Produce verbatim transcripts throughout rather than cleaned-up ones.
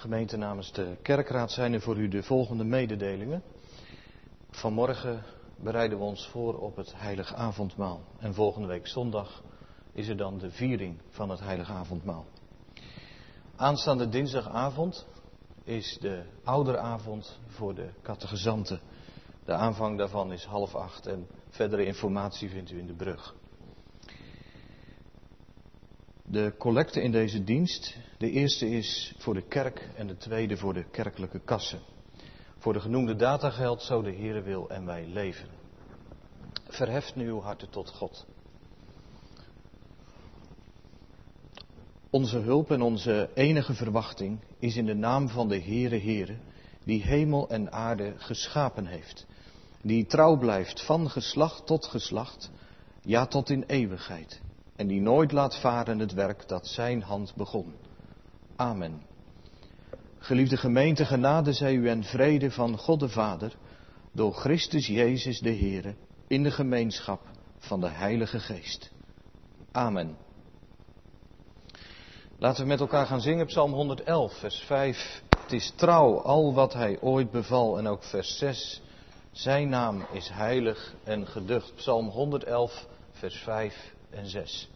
Gemeente, namens de kerkraad zijn er voor u de volgende mededelingen. Vanmorgen bereiden we ons voor op het heilige avondmaal. En volgende week zondag is er dan de viering van het heilige avondmaal. Aanstaande dinsdagavond is de ouderavond voor de catechizanten. De aanvang daarvan is half acht en verdere informatie vindt u in de brug. De collecte in deze dienst, de eerste is voor de kerk en de tweede voor de kerkelijke kassen. Voor de genoemde data geldt zo de Heere wil en wij leven. Verheft nu uw harten tot God. Onze hulp en onze enige verwachting is in de naam van de Heere Heere, die hemel en aarde geschapen heeft. Die trouw blijft van geslacht tot geslacht, ja tot in eeuwigheid. En die nooit laat varen het werk dat zijn hand begon. Amen. Geliefde gemeente, genade zij u en vrede van God de Vader, door Christus Jezus de Heere, in de gemeenschap van de Heilige Geest. Amen. Laten we met elkaar gaan zingen Psalm honderdelf, vers vijf. Het is trouw al wat hij ooit beval. En ook vers zes. Zijn naam is heilig en geducht. Psalm honderdelf, vers vijf en zes.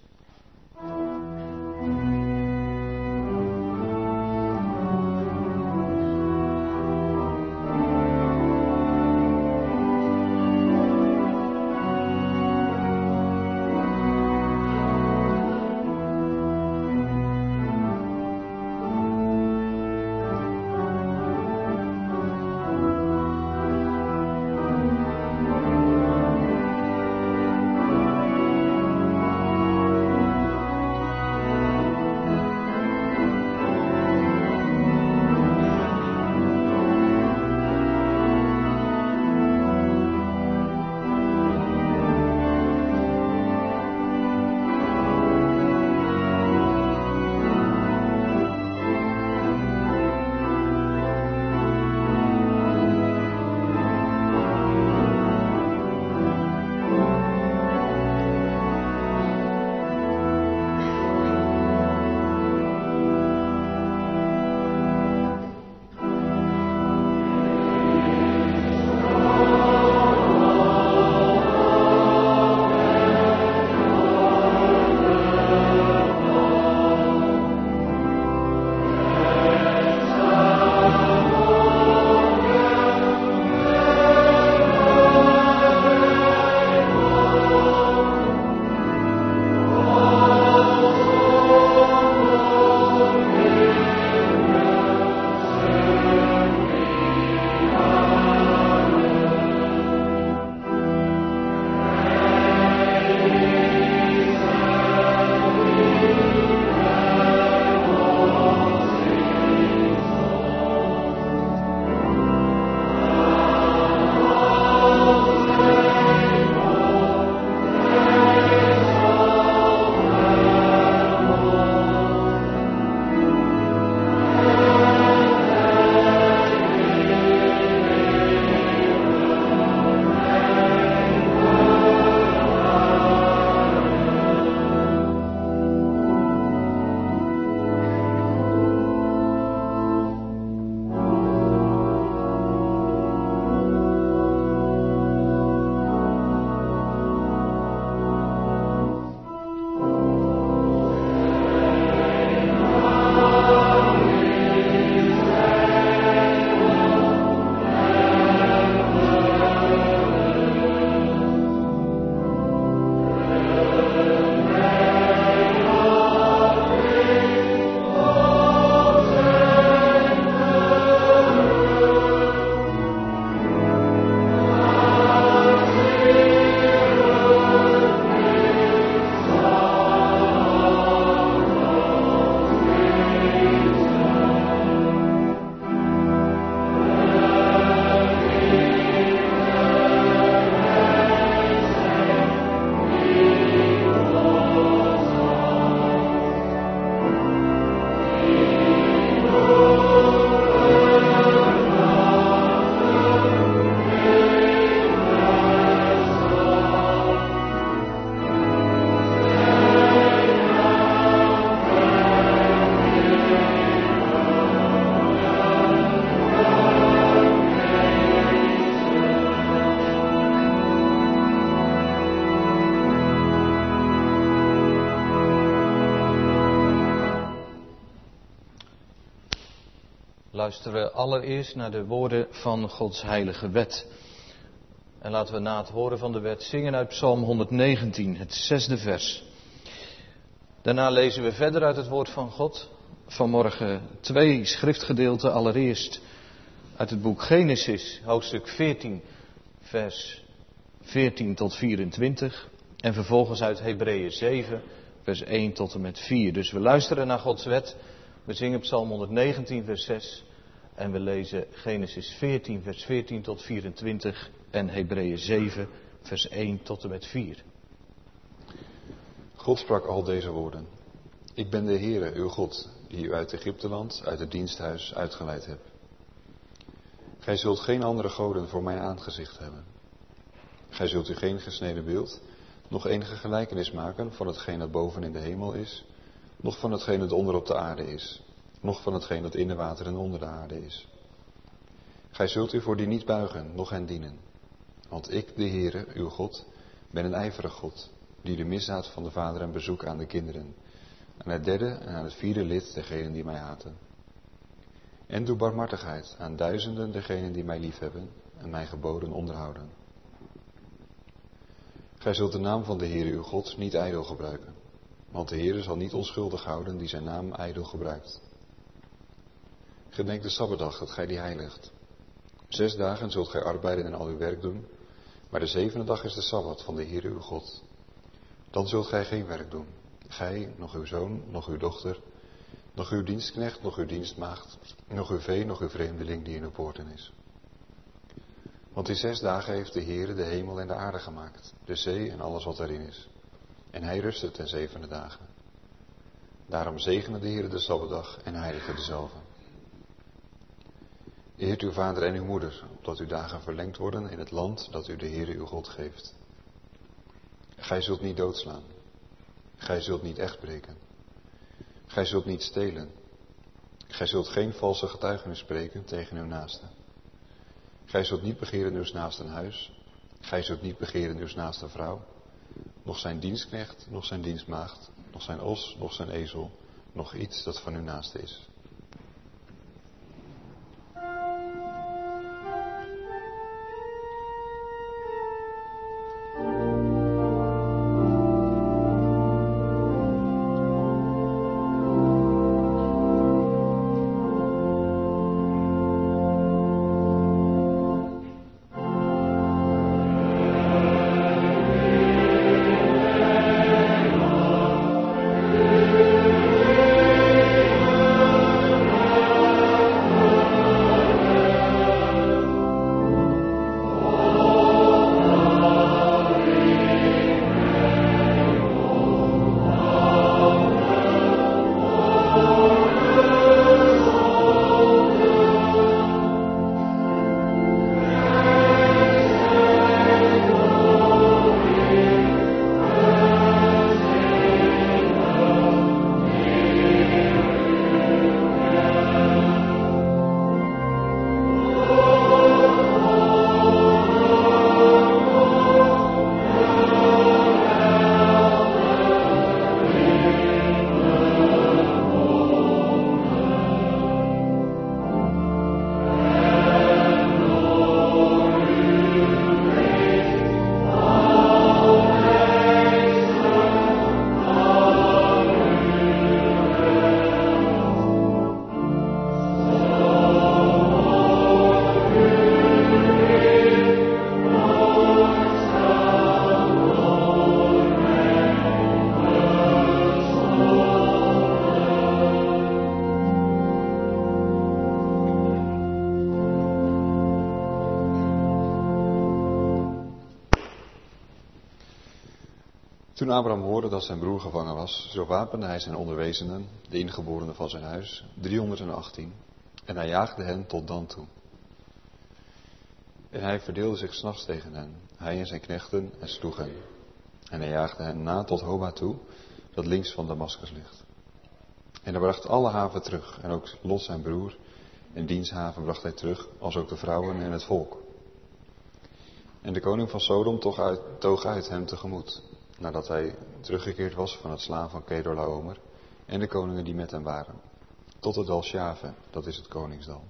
Luisteren allereerst naar de woorden van Gods heilige wet. En laten we na het horen van de wet zingen uit Psalm honderdnegentien, het zesde vers. Daarna lezen we verder uit het woord van God. Vanmorgen twee schriftgedeelten. Allereerst uit het boek Genesis, hoofdstuk veertien, vers veertien tot vierentwintig. En vervolgens uit Hebreeën zeven, vers één tot en met vier. Dus we luisteren naar Gods wet. We zingen Psalm honderdnegentien, vers zes. En we lezen Genesis veertien, vers veertien tot vierentwintig. En Hebreeën zeven, vers één tot en met vier. God sprak al deze woorden. Ik ben de Heere, uw God, die u uit Egypteland, uit het diensthuis uitgeleid heb. Gij zult geen andere goden voor mijn aangezicht hebben. Gij zult u geen gesneden beeld, nog enige gelijkenis maken van hetgeen dat boven in de hemel is, noch van hetgeen dat onder op de aarde is, noch van hetgeen dat in de wateren onder de aarde is. Gij zult u voor die niet buigen, noch hen dienen. Want ik, de Heere, uw God, ben een ijverig God, die de misdaad van de vaderen bezoekt aan de kinderen, aan het derde en aan het vierde lid degenen die mij haten. En doe barmhartigheid aan duizenden degenen die mij liefhebben en mijn geboden onderhouden. Gij zult de naam van de Heere uw God niet ijdel gebruiken, want de Heere zal niet onschuldig houden die zijn naam ijdel gebruikt. Gedenk de Sabbatdag dat gij die heiligt. Zes dagen zult gij arbeiden en al uw werk doen, maar de zevende dag is de Sabbat van de Heere uw God. Dan zult gij geen werk doen, gij, nog uw zoon, nog uw dochter, nog uw dienstknecht, nog uw dienstmaagd, nog uw vee, nog uw vreemdeling die in uw poorten is. Want in zes dagen heeft de Heere de hemel en de aarde gemaakt, de zee en alles wat erin is. En hij rustte ten zevende dagen. Daarom zegende de Heere de Sabbatdag en heiligde dezelve. Eert uw vader en uw moeder, opdat uw dagen verlengd worden in het land dat u de Heere uw God geeft. Gij zult niet doodslaan. Gij zult niet echt breken. Gij zult niet stelen. Gij zult geen valse getuigenis spreken tegen uw naaste. Gij zult niet begeren uws naasten huis. Gij zult niet begeren uws naaste vrouw. Nog zijn dienstknecht, nog zijn dienstmaagd, nog zijn os, nog zijn ezel, nog iets dat van uw naaste is. Toen Abraham hoorde dat zijn broer gevangen was, zo wapende hij zijn onderwezenen, de ingeborenen van zijn huis, driehonderdachttien, en hij jaagde hen tot Dan toe. En hij verdeelde zich 's nachts tegen hen, hij en zijn knechten, en sloeg hen. En hij jaagde hen na tot Hoba toe, dat links van Damascus ligt. En hij bracht alle haven terug, en ook Lot zijn broer, en diens haven bracht hij terug, als ook de vrouwen en het volk. En de koning van Sodom toog uit, toog uit hem tegemoet, nadat hij teruggekeerd was van het slaan van Kedorlaomer en de koningen die met hem waren. tot het dal Sjave, dat is het koningsdal.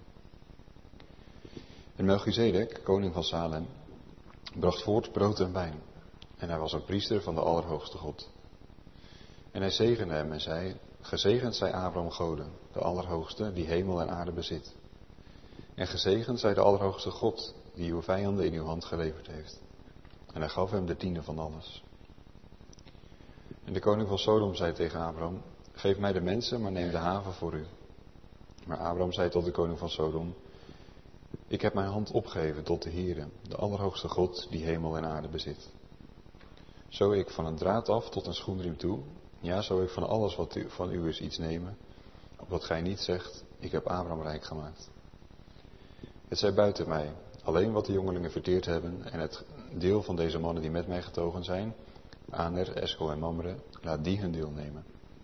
En Melchizedek, koning van Salem, bracht voort brood en wijn. En hij was een priester van de Allerhoogste God. En hij zegende hem en zei, gezegend zij Abraham Gode, de Allerhoogste, die hemel en aarde bezit. En gezegend zij de Allerhoogste God, die uw vijanden in uw hand geleverd heeft. En hij gaf hem de tiende van alles. En de koning van Sodom zei tegen Abraham, geef mij de mensen, maar neem de haven voor u. Maar Abraham zei tot de koning van Sodom, ik heb mijn hand opgegeven tot de Heere, de Allerhoogste God, die hemel en aarde bezit. Zo ik van een draad af tot een schoenriem toe, ja, zo ik van alles wat u, van u is iets nemen, opdat gij niet zegt, ik heb Abraham rijk gemaakt. Het zij buiten mij, alleen wat de jongelingen verteerd hebben, en het deel van deze mannen die met mij getogen zijn, Aner, Eschol en Mamre, laat die hun deel nemen.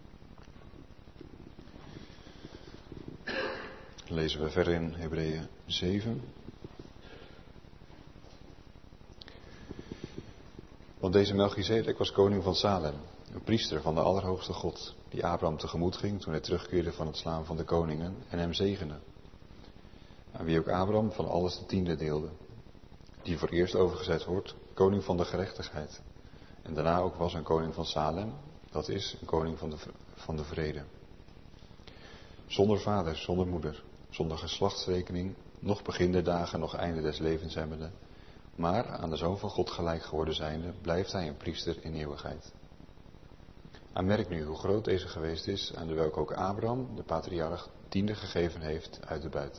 Lezen we verder in Hebreeën zeven. Want deze Melchizedek was koning van Salem, een priester van de Allerhoogste God, die Abraham tegemoet ging toen hij terugkeerde van het slaan van de koningen en hem zegende. Aan wie ook Abraham van alles de tiende deelde, die voor eerst overgezet wordt, koning van de gerechtigheid. En daarna ook was een koning van Salem, dat is een koning van de, van de vrede. Zonder vader, zonder moeder, zonder geslachtsrekening, nog begin der dagen, nog einde des levens hebbende. Maar aan de Zoon van God gelijk geworden zijnde, blijft hij een priester in eeuwigheid. Aanmerk nu hoe groot deze geweest is, aan de welke ook Abraham, de patriarch, tiende gegeven heeft uit de buit.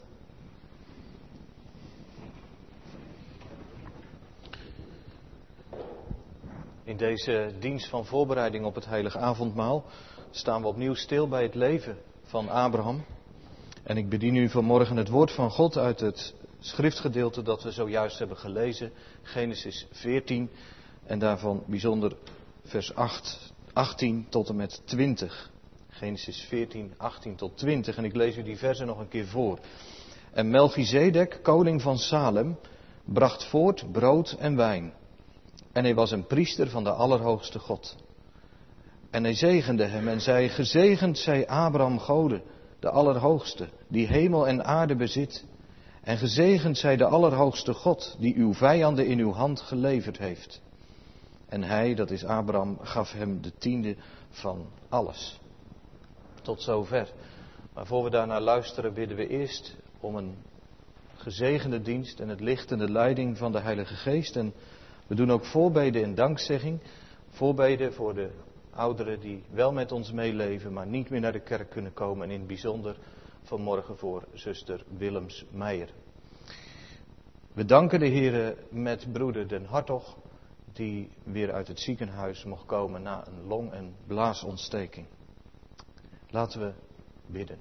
In deze dienst van voorbereiding op het heilige avondmaal staan we opnieuw stil bij het leven van Abraham. En ik bedien u vanmorgen het woord van God uit het schriftgedeelte dat we zojuist hebben gelezen, Genesis veertien, en daarvan bijzonder vers acht, achttien tot en met twintig. Genesis veertien, achttien tot twintig, en ik lees u die versen nog een keer voor. En Melchizedek, koning van Salem, bracht voort brood en wijn. En hij was een priester van de Allerhoogste God. En hij zegende hem en zei, gezegend zij Abraham Gode, de Allerhoogste, die hemel en aarde bezit. En gezegend zij de Allerhoogste God, die uw vijanden in uw hand geleverd heeft. En hij, dat is Abraham, gaf hem de tiende van alles. Tot zover. Maar voor we daarnaar luisteren, bidden we eerst om een gezegende dienst en het licht en de leiding van de Heilige Geest. En we doen ook voorbeden en dankzegging. Voorbeden voor de ouderen die wel met ons meeleven, maar niet meer naar de kerk kunnen komen. En in het bijzonder vanmorgen voor zuster Willems Meijer. We danken de Heere met broeder Den Hartog, die weer uit het ziekenhuis mocht komen na een long- en blaasontsteking. Laten we bidden.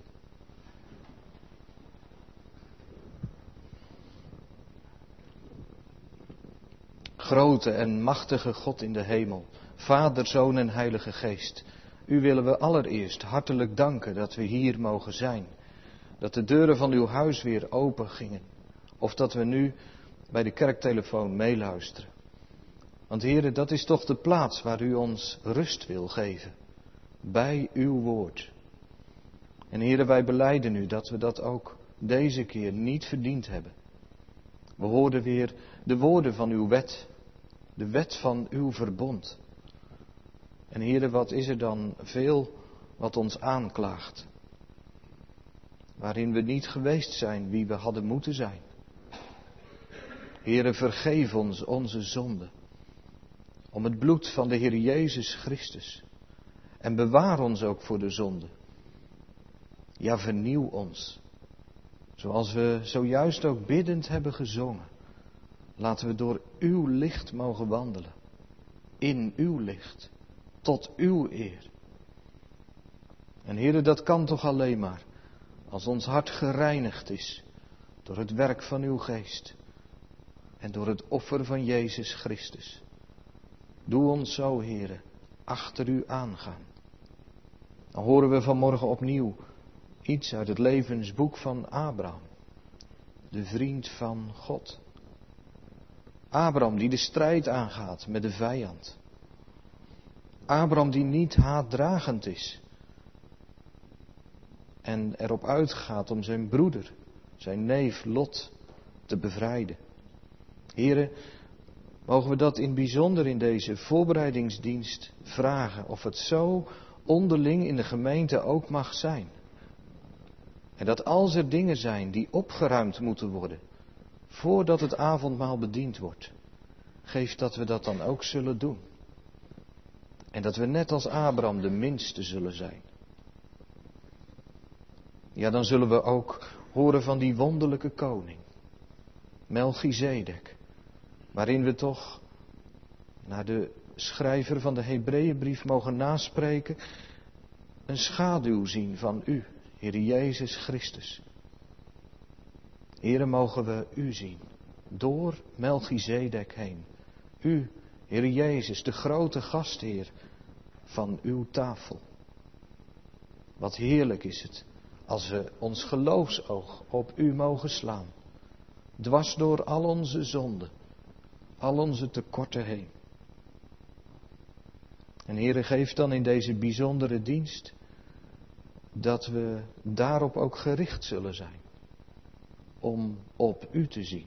Grote en machtige God in de hemel, Vader, Zoon en Heilige Geest. U willen we allereerst hartelijk danken dat we hier mogen zijn. Dat de deuren van uw huis weer open gingen. Of dat we nu bij de kerktelefoon meeluisteren. Want Heere, dat is toch de plaats waar u ons rust wil geven. Bij uw woord. En Heere, wij belijden u dat we dat ook deze keer niet verdiend hebben. We hoorden weer de woorden van uw wet. De wet van uw verbond. En Heere, wat is er dan veel wat ons aanklaagt. Waarin we niet geweest zijn wie we hadden moeten zijn. Heere, vergeef ons onze zonde. Om het bloed van de Heer Jezus Christus. En bewaar ons ook voor de zonde. Ja, vernieuw ons. Zoals we zojuist ook biddend hebben gezongen. Laten we door uw licht mogen wandelen. In uw licht. Tot uw eer. En Heere, dat kan toch alleen maar als ons hart gereinigd is door het werk van uw geest. En door het offer van Jezus Christus. Doe ons zo, Heere, achter u aangaan. Dan horen we vanmorgen opnieuw iets uit het levensboek van Abraham. De vriend van God. Abraham die de strijd aangaat met de vijand. Abraham die niet haatdragend is. en erop uitgaat om zijn broeder, zijn neef Lot, te bevrijden. Heren, mogen we dat in bijzonder in deze voorbereidingsdienst vragen, of het zo onderling in de gemeente ook mag zijn. En dat als er dingen zijn die opgeruimd moeten worden, voordat het avondmaal bediend wordt, geef dat we dat dan ook zullen doen. En dat we net als Abraham de minste zullen zijn. Ja, dan zullen we ook horen van die wonderlijke koning, Melchizedek, waarin we toch naar de schrijver van de Hebreeënbrief mogen naspreken, een schaduw zien van u, Heer Jezus Christus. Here, mogen we u zien, door Melchizedek heen. U, Heer Jezus, de grote gastheer van uw tafel. Wat heerlijk is het, als we ons geloofsoog op u mogen slaan, dwars door al onze zonden, al onze tekorten heen. En Heere, geef dan in deze bijzondere dienst dat we daarop ook gericht zullen zijn, om op u te zien.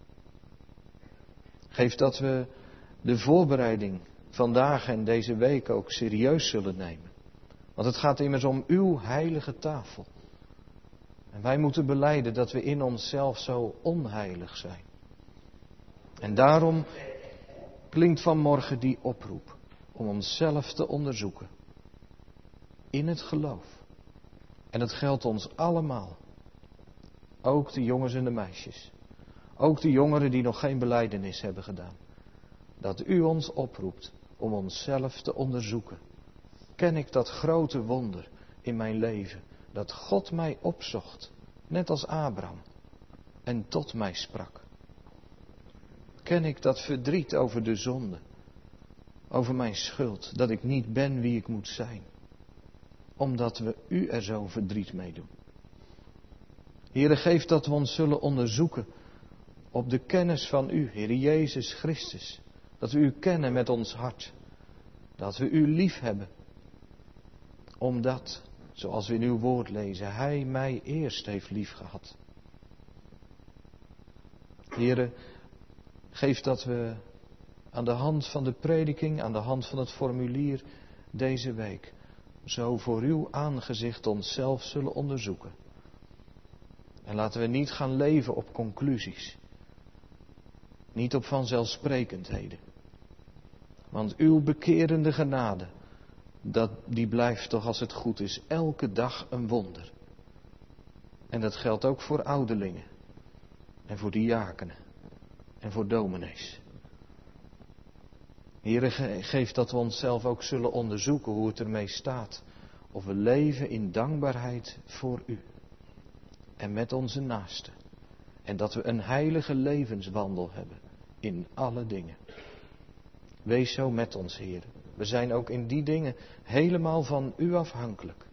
Geef dat we de voorbereiding vandaag en deze week ook serieus zullen nemen. Want het gaat immers om uw heilige tafel. En wij moeten belijden dat we in onszelf zo onheilig zijn. En daarom klinkt vanmorgen die oproep om onszelf te onderzoeken. In het geloof. En het geldt ons allemaal. Ook de jongens en de meisjes. Ook de jongeren die nog geen belijdenis hebben gedaan. Dat u ons oproept om onszelf te onderzoeken. Ken ik dat grote wonder in mijn leven? Dat God mij opzocht, net als Abraham, en tot mij sprak. Ken ik dat verdriet over de zonde, over mijn schuld, dat ik niet ben wie ik moet zijn, omdat we u er zo verdriet mee doen. Heere, geef dat we ons zullen onderzoeken op de kennis van u, Heer Jezus Christus. Dat we u kennen met ons hart. Dat we u lief hebben. Omdat, zoals we in uw woord lezen, hij mij eerst heeft lief gehad. Heere, geef dat we aan de hand van de prediking, aan de hand van het formulier deze week, zo voor uw aangezicht onszelf zullen onderzoeken. En laten we niet gaan leven op conclusies. Niet op vanzelfsprekendheden. Want uw bekerende genade, dat, die blijft toch als het goed is elke dag een wonder. En dat geldt ook voor ouderlingen. En voor diakenen. En voor dominees. Heere, geef dat we onszelf ook zullen onderzoeken hoe het ermee staat. Of we leven in dankbaarheid voor u. En met onze naasten. En dat we een heilige levenswandel hebben in alle dingen. Wees zo met ons, Heer. We zijn ook in die dingen helemaal van u afhankelijk.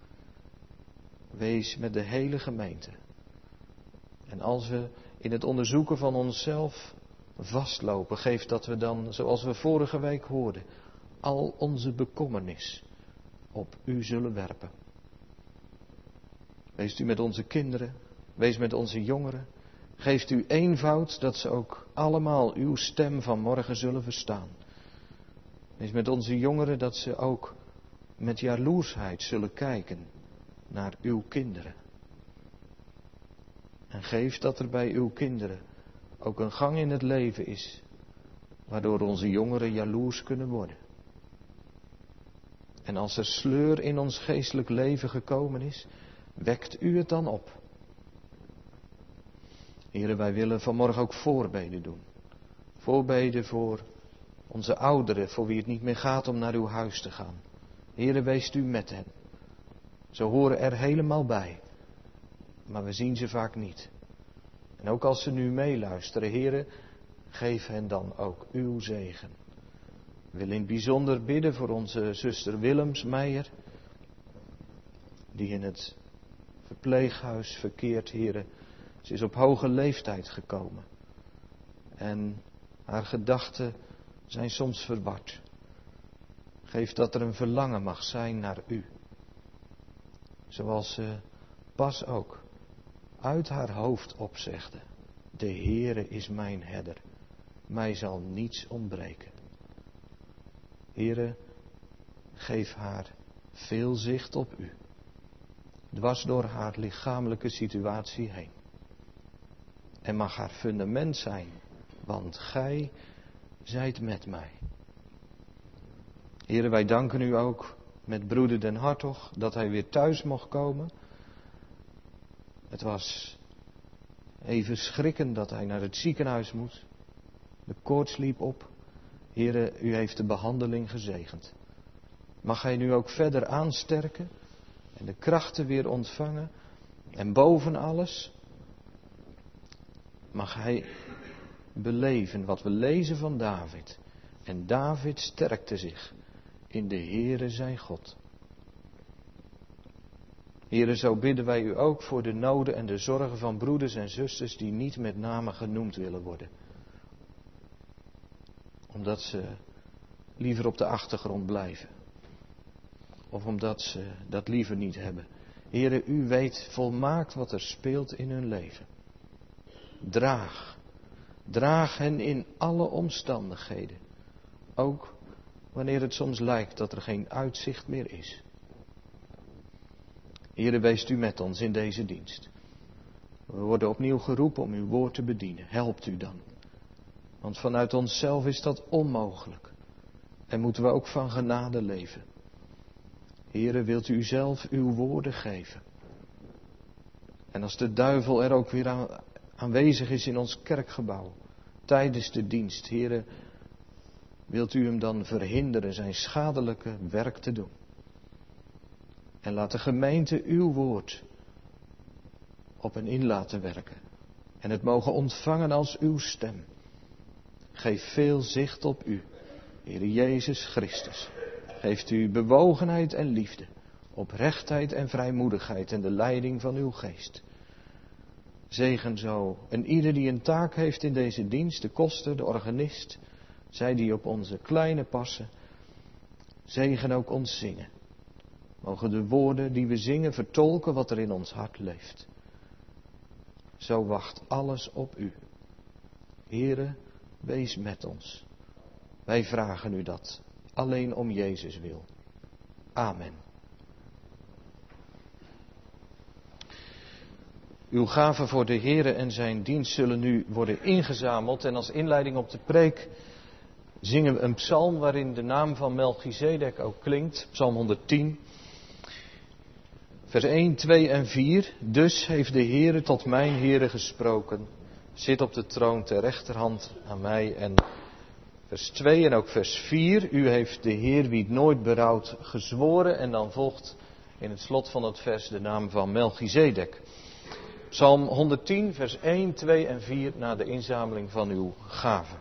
Wees met de hele gemeente. En als we in het onderzoeken van onszelf vastlopen, geef dat we dan, zoals we vorige week hoorden, al onze bekommernis op u zullen werpen. Wees u met onze kinderen, wees met onze jongeren. Geeft u eenvoud dat ze ook allemaal uw stem vanmorgen zullen verstaan. Wees met onze jongeren dat ze ook met jaloersheid zullen kijken naar uw kinderen. En geef dat er bij uw kinderen ook een gang in het leven is, waardoor onze jongeren jaloers kunnen worden. En als er sleur in ons geestelijk leven gekomen is, wekt u het dan op. Heren, wij willen vanmorgen ook voorbeden doen. Voorbeden voor onze ouderen, voor wie het niet meer gaat om naar uw huis te gaan. Heren, weest u met hen. Ze horen er helemaal bij. Maar we zien ze vaak niet. En ook als ze nu meeluisteren, Heren, geef hen dan ook uw zegen. We willen in het bijzonder bidden voor onze zuster Willemsmeijer, die in het verpleeghuis verkeert, Heren. Ze is op hoge leeftijd gekomen. En haar gedachten zijn soms verward. Geef dat er een verlangen mag zijn naar u. Zoals ze pas ook uit haar hoofd opzegde. De Heere is mijn herder. Mij zal niets ontbreken. Heere, geef haar veel zicht op u. Dwars door haar lichamelijke situatie heen. En mag haar fundament zijn, want gij zijt met mij. Heere, wij danken u ook met broeder Den Hartog dat hij weer thuis mocht komen. Het was even schrikken dat hij naar het ziekenhuis moet. De koorts liep op. Heere, u heeft de behandeling gezegend. Mag hij nu ook verder aansterken en de krachten weer ontvangen. En boven alles mag hij beleven wat we lezen van David. En David sterkte zich in de Heere zijn God. Heere, zo bidden wij u ook voor de noden en de zorgen van broeders en zusters die niet met name genoemd willen worden. Omdat ze liever op de achtergrond blijven. Of omdat ze dat liever niet hebben. Heere, u weet volmaakt wat er speelt in hun leven. Draag. Draag hen in alle omstandigheden. Ook wanneer het soms lijkt dat er geen uitzicht meer is. Heere, weest u met ons in deze dienst. We worden opnieuw geroepen om uw woord te bedienen. Helpt u dan. Want vanuit onszelf is dat onmogelijk. En moeten we ook van genade leven. Heere, wilt u zelf uw woorden geven. En als de duivel er ook weer aan, aanwezig is in ons kerkgebouw. Tijdens de dienst. Heere, wilt u hem dan verhinderen zijn schadelijke werk te doen. En laat de gemeente uw woord op hen in laten werken. En het mogen ontvangen als uw stem. Geef veel zicht op u, Heere Jezus Christus. Geeft u bewogenheid en liefde, oprechtheid en vrijmoedigheid en de leiding van uw geest. Zegen zo en ieder die een taak heeft in deze dienst, de koster, de organist, zij die op onze kleine passen, zegen ook ons zingen. Mogen de woorden die we zingen vertolken wat er in ons hart leeft. Zo wacht alles op u. Heere, wees met ons. Wij vragen u dat, alleen om Jezus wil. Amen. Uw gaven voor de Heere en zijn dienst zullen nu worden ingezameld. En als inleiding op de preek zingen we een psalm waarin de naam van Melchizedek ook klinkt. Psalm honderdtien. Vers één, twee en vier. Dus heeft de Heere tot mijn Heere gesproken. Zit op de troon ter rechterhand aan mij. En vers twee en ook vers vier. U heeft de Heer wie het nooit berouwt gezworen. En dan volgt in het slot van het vers de naam van Melchizedek. Psalm honderdtien, vers één, twee en vier na de inzameling van uw gaven.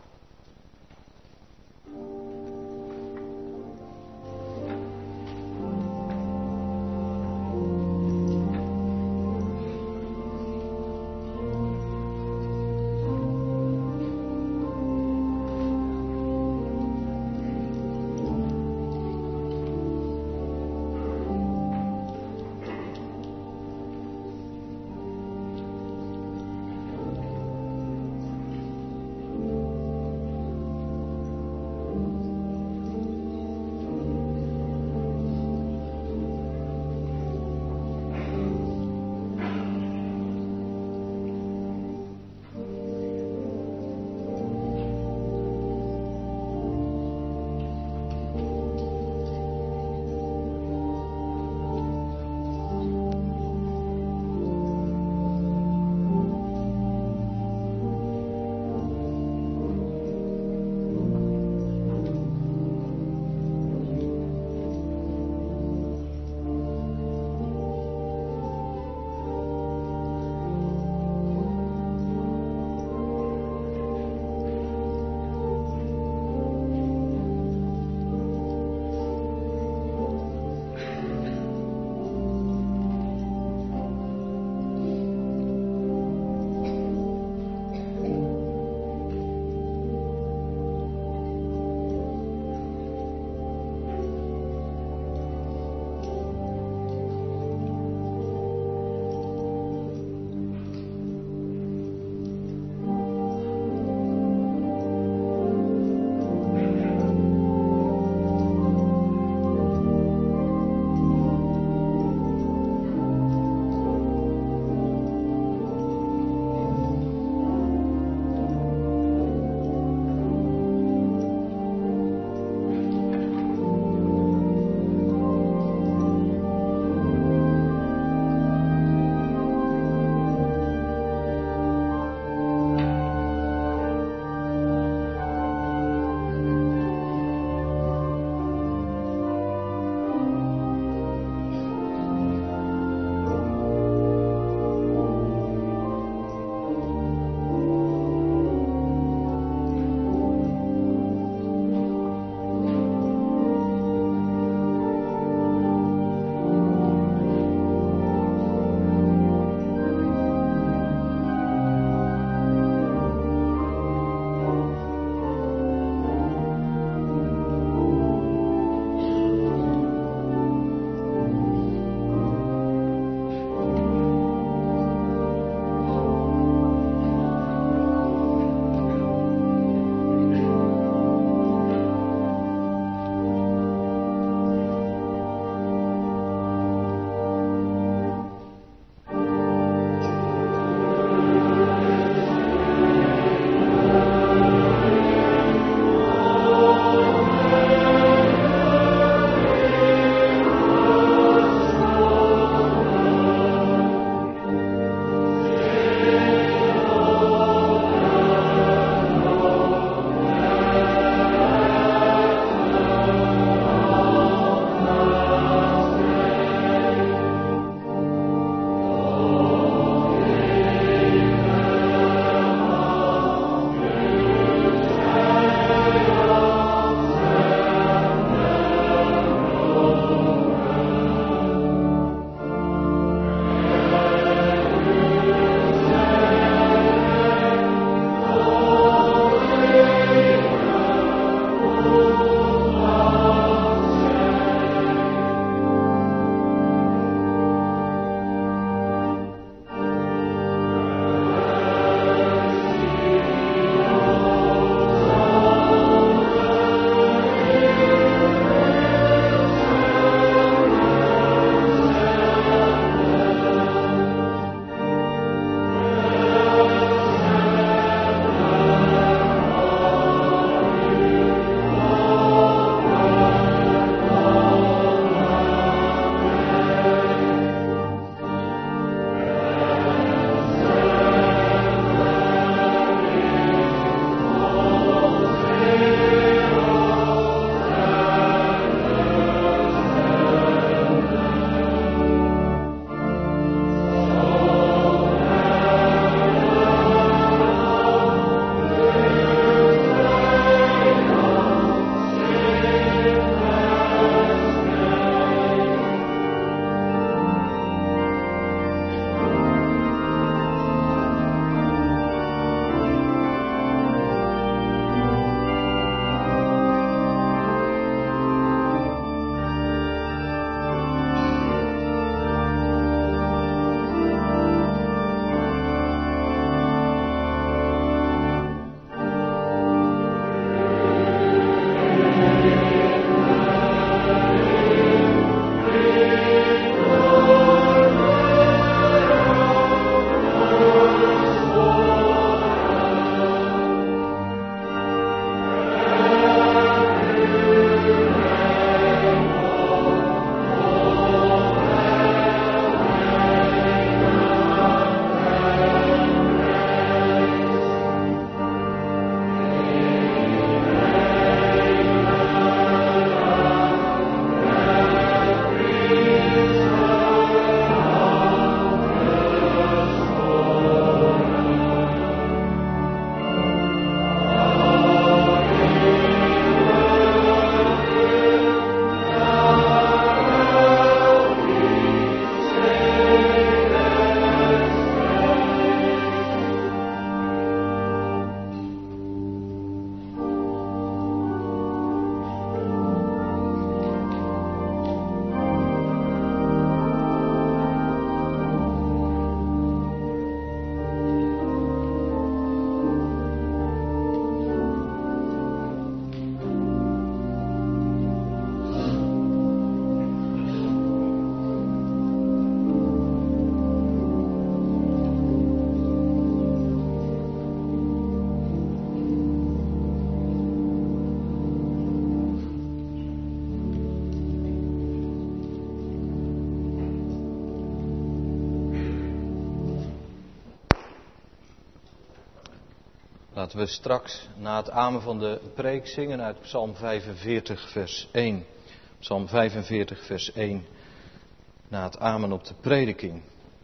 Laten we straks na het amen van de preek zingen uit Psalm vijfenveertig vers één. Psalm vijfenveertig vers één. Na het amen op de prediking.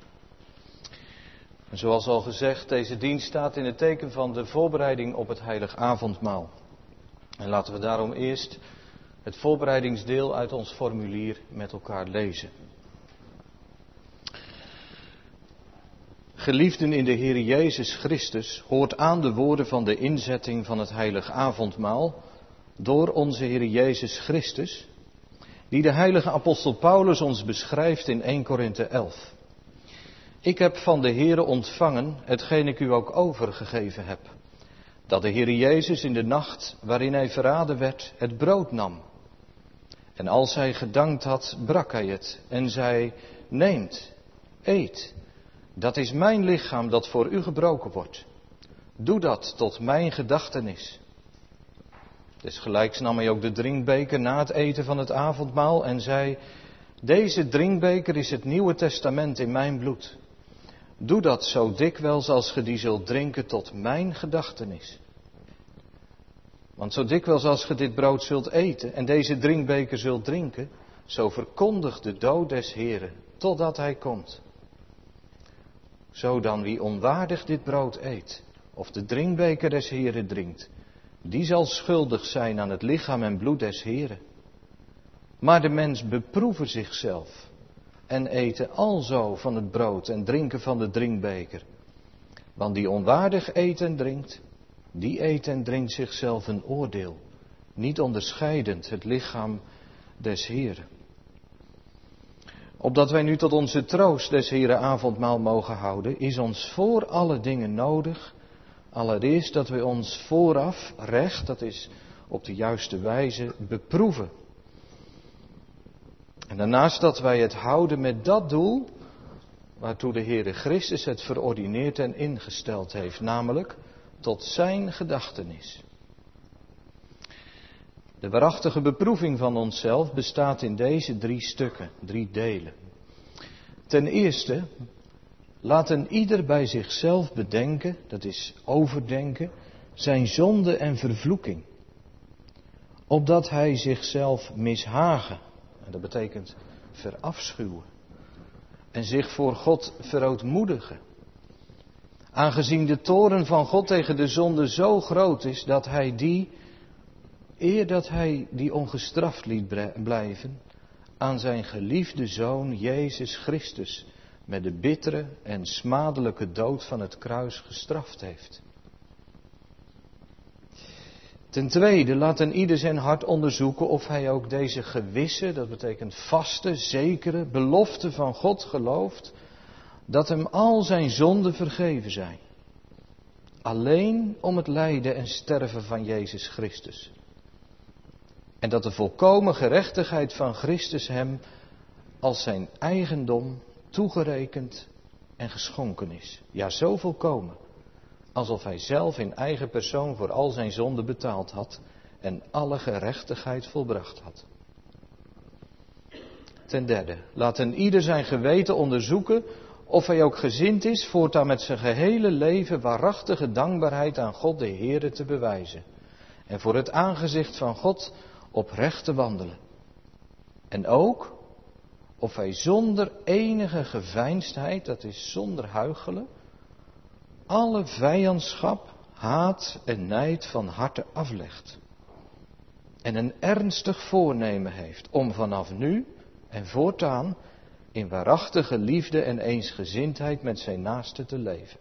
En zoals al gezegd, deze dienst staat in het teken van de voorbereiding op het heilig avondmaal. En laten we daarom eerst het voorbereidingsdeel uit ons formulier met elkaar lezen. Geliefden in de Heer Jezus Christus, hoort aan de woorden van de inzetting van het heilig avondmaal door onze Heer Jezus Christus, die de heilige apostel Paulus ons beschrijft in eerste Korinthe elf. Ik heb van de Heere ontvangen hetgeen ik u ook overgegeven heb, dat de Heer Jezus in de nacht waarin hij verraden werd het brood nam. En als hij gedankt had, brak hij het en zei, neemt, eet. Dat is mijn lichaam dat voor u gebroken wordt. Doe dat tot mijn gedachtenis. Desgelijks nam hij ook de drinkbeker na het eten van het avondmaal en zei, deze drinkbeker is het Nieuwe Testament in mijn bloed. Doe dat zo dikwijls als ge die zult drinken tot mijn gedachtenis. Want zo dikwijls als ge dit brood zult eten en deze drinkbeker zult drinken, zo verkondigt de dood des Heren, totdat hij komt. Zo dan wie onwaardig dit brood eet, of de drinkbeker des Heren drinkt, die zal schuldig zijn aan het lichaam en bloed des Heren. Maar de mens beproeve zichzelf en eten alzo van het brood en drinken van de drinkbeker. Want die onwaardig eet en drinkt, die eet en drinkt zichzelf een oordeel, niet onderscheidend het lichaam des Heren. Opdat wij nu tot onze troost des Heren avondmaal mogen houden, is ons voor alle dingen nodig, allereerst dat wij ons vooraf recht, dat is op de juiste wijze, beproeven. En daarnaast dat wij het houden met dat doel, waartoe de Heere Christus het verordineerd en ingesteld heeft, namelijk tot zijn gedachtenis. De waarachtige beproeving van onszelf bestaat in deze drie stukken, drie delen. Ten eerste, laat een ieder bij zichzelf bedenken, dat is overdenken, zijn zonde en vervloeking. Opdat hij zichzelf mishagen, en dat betekent verafschuwen, en zich voor God verootmoedigen. Aangezien de toorn van God tegen de zonde zo groot is, dat hij die, eer dat hij die ongestraft liet blijven, aan zijn geliefde Zoon Jezus Christus met de bittere en smadelijke dood van het kruis gestraft heeft. Ten tweede, laat een ieder zijn hart onderzoeken of hij ook deze gewisse, dat betekent vaste, zekere belofte van God gelooft, dat hem al zijn zonden vergeven zijn. Alleen om het lijden en sterven van Jezus Christus. En dat de volkomen gerechtigheid van Christus hem als zijn eigendom toegerekend en geschonken is. Ja, zo volkomen. Alsof hij zelf in eigen persoon voor al zijn zonden betaald had en alle gerechtigheid volbracht had. Ten derde, laat een ieder zijn geweten onderzoeken of hij ook gezind is voortaan met zijn gehele leven waarachtige dankbaarheid aan God de Heere te bewijzen. En voor het aangezicht van God oprecht te wandelen. En ook of hij zonder enige geveinsdheid, dat is zonder huichelen, alle vijandschap, haat en nijd van harte aflegt. En een ernstig voornemen heeft om vanaf nu en voortaan in waarachtige liefde en eensgezindheid met zijn naaste te leven.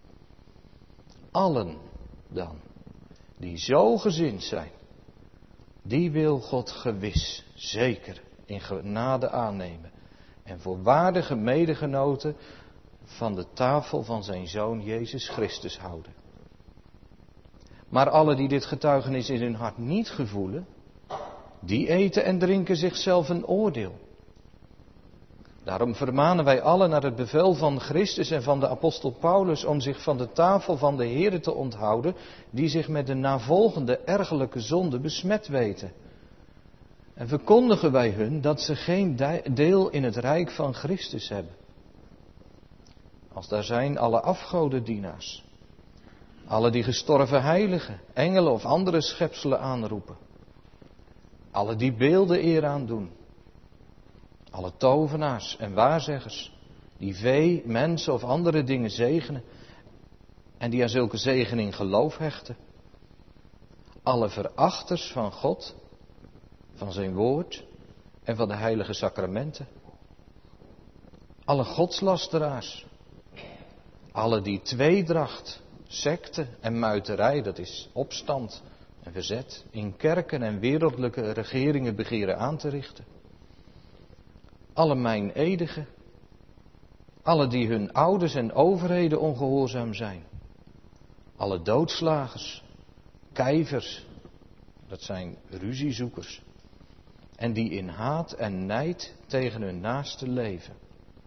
Allen dan, die zo gezind zijn, die wil God gewis, zeker, in genade aannemen en voor waardige medegenoten van de tafel van zijn Zoon Jezus Christus houden. Maar alle die dit getuigenis in hun hart niet gevoelen, die eten en drinken zichzelf een oordeel. Daarom vermanen wij allen naar het bevel van Christus en van de apostel Paulus om zich van de tafel van de Here te onthouden, die zich met de navolgende ergelijke zonde besmet weten. En verkondigen wij hun dat ze geen deel in het rijk van Christus hebben. Als daar zijn alle afgodendienaars, alle die gestorven heiligen, engelen of andere schepselen aanroepen, alle die beelden eer aan doen, alle tovenaars en waarzeggers, die vee, mensen of andere dingen zegenen en die aan zulke zegening geloof hechten, alle verachters van God, van zijn woord en van de heilige sacramenten, alle godslasteraars, alle die tweedracht, sekte en muiterij, dat is opstand en verzet, in kerken en wereldlijke regeringen begeren aan te richten, alle meineedigen, alle die hun ouders en overheden ongehoorzaam zijn, alle doodslagers, kijvers, dat zijn ruziezoekers, en die in haat en nijd tegen hun naaste leven,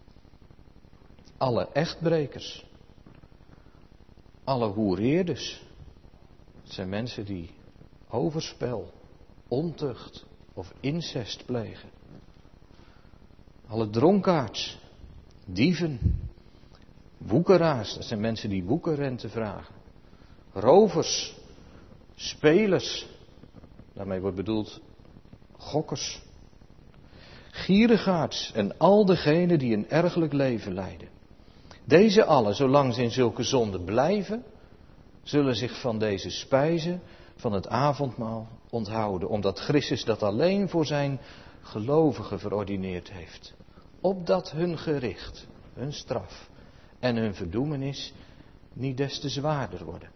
alle echtbrekers, alle hoereerders, dat zijn mensen die overspel, ontucht of incest plegen, alle dronkaards, dieven, woekeraars, dat zijn mensen die woekerrente vragen, rovers, spelers, daarmee wordt bedoeld gokkers, gierigaards en al degenen die een ergelijk leven leiden. Deze allen, zolang ze in zulke zonden blijven, zullen zich van deze spijzen van het avondmaal onthouden, omdat Christus dat alleen voor zijn gelovigen verordineerd heeft, opdat hun gericht, hun straf en hun verdoemenis niet des te zwaarder worden.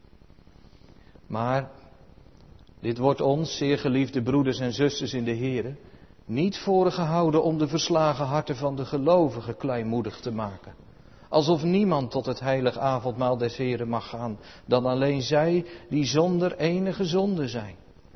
Maar dit wordt ons, zeer geliefde broeders en zusters in de Here, niet voorgehouden om de verslagen harten van de gelovigen kleinmoedig te maken. Alsof niemand tot het heilig avondmaal des Heren mag gaan, dan alleen zij die zonder enige zonde zijn.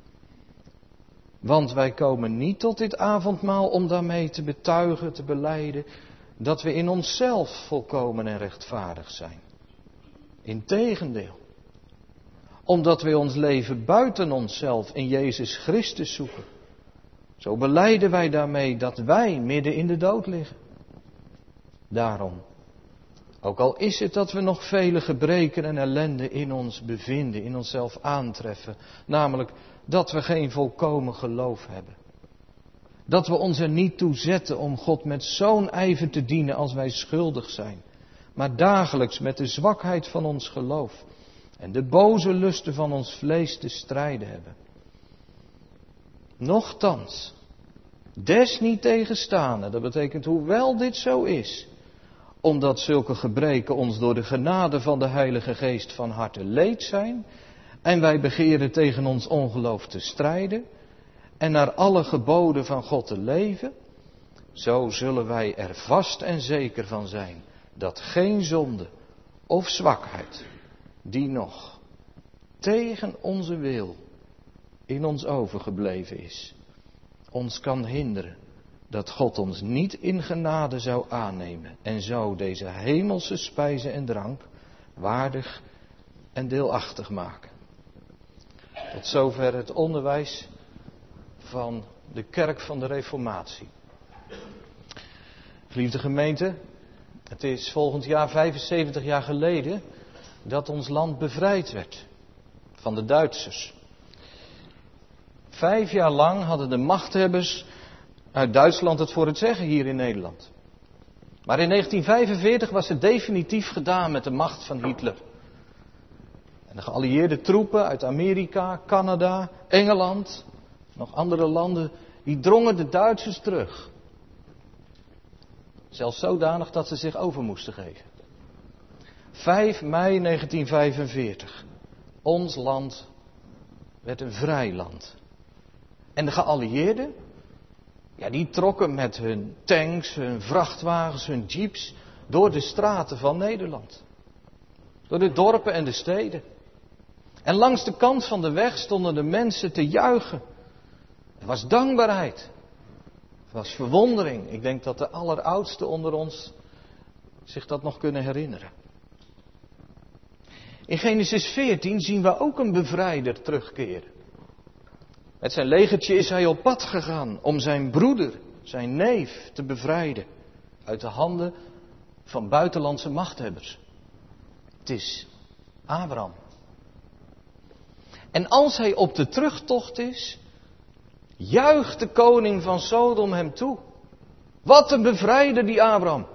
Want wij komen niet tot dit avondmaal om daarmee te betuigen, te belijden, dat we in onszelf volkomen en rechtvaardig zijn. Integendeel, omdat wij ons leven buiten onszelf in Jezus Christus zoeken. Zo belijden wij daarmee dat wij midden in de dood liggen. Daarom, ook al is het dat we nog vele gebreken en ellende in ons bevinden, in onszelf aantreffen, namelijk dat we geen volkomen geloof hebben. Dat we ons er niet toe zetten om God met zo'n ijver te dienen als wij schuldig zijn, maar dagelijks met de zwakheid van ons geloof en de boze lusten van ons vlees te strijden hebben. Nochtans, desniettegenstaande, dat betekent hoewel dit zo is, omdat zulke gebreken ons door de genade van de Heilige Geest van harte leed zijn, en wij begeren tegen ons ongeloof te strijden, en naar alle geboden van God te leven, zo zullen wij er vast en zeker van zijn, dat geen zonde of zwakheid, die nog tegen onze wil in ons overgebleven is, ons kan hinderen dat God ons niet in genade zou aannemen en zo deze hemelse spijze en drank waardig en deelachtig maken. Tot zover het onderwijs van de kerk van de Reformatie. Geliefde gemeente, het is volgend jaar vijfenzeventig jaar geleden dat ons land bevrijd werd van de Duitsers. Vijf jaar lang hadden de machthebbers uit Duitsland het voor het zeggen hier in Nederland. Maar in negentien vijfenveertig was het definitief gedaan met de macht van Hitler. En de geallieerde troepen uit Amerika, Canada, Engeland, nog andere landen, die drongen de Duitsers terug. Zelfs zodanig dat ze zich over moesten geven. vijf mei negentien vijfenveertig. Ons land werd een vrij land. En de geallieerden, ja, die trokken met hun tanks, hun vrachtwagens, hun jeeps door de straten van Nederland. Door de dorpen en de steden. En langs de kant van de weg stonden de mensen te juichen. Er was dankbaarheid. Er was verwondering. Ik denk dat de alleroudsten onder ons zich dat nog kunnen herinneren. In Genesis veertien zien we ook een bevrijder terugkeren. Met zijn legertje is hij op pad gegaan om zijn broeder, zijn neef, te bevrijden uit de handen van buitenlandse machthebbers. Het is Abraham. En als hij op de terugtocht is, juicht de koning van Sodom hem toe. Wat een bevrijder die Abraham.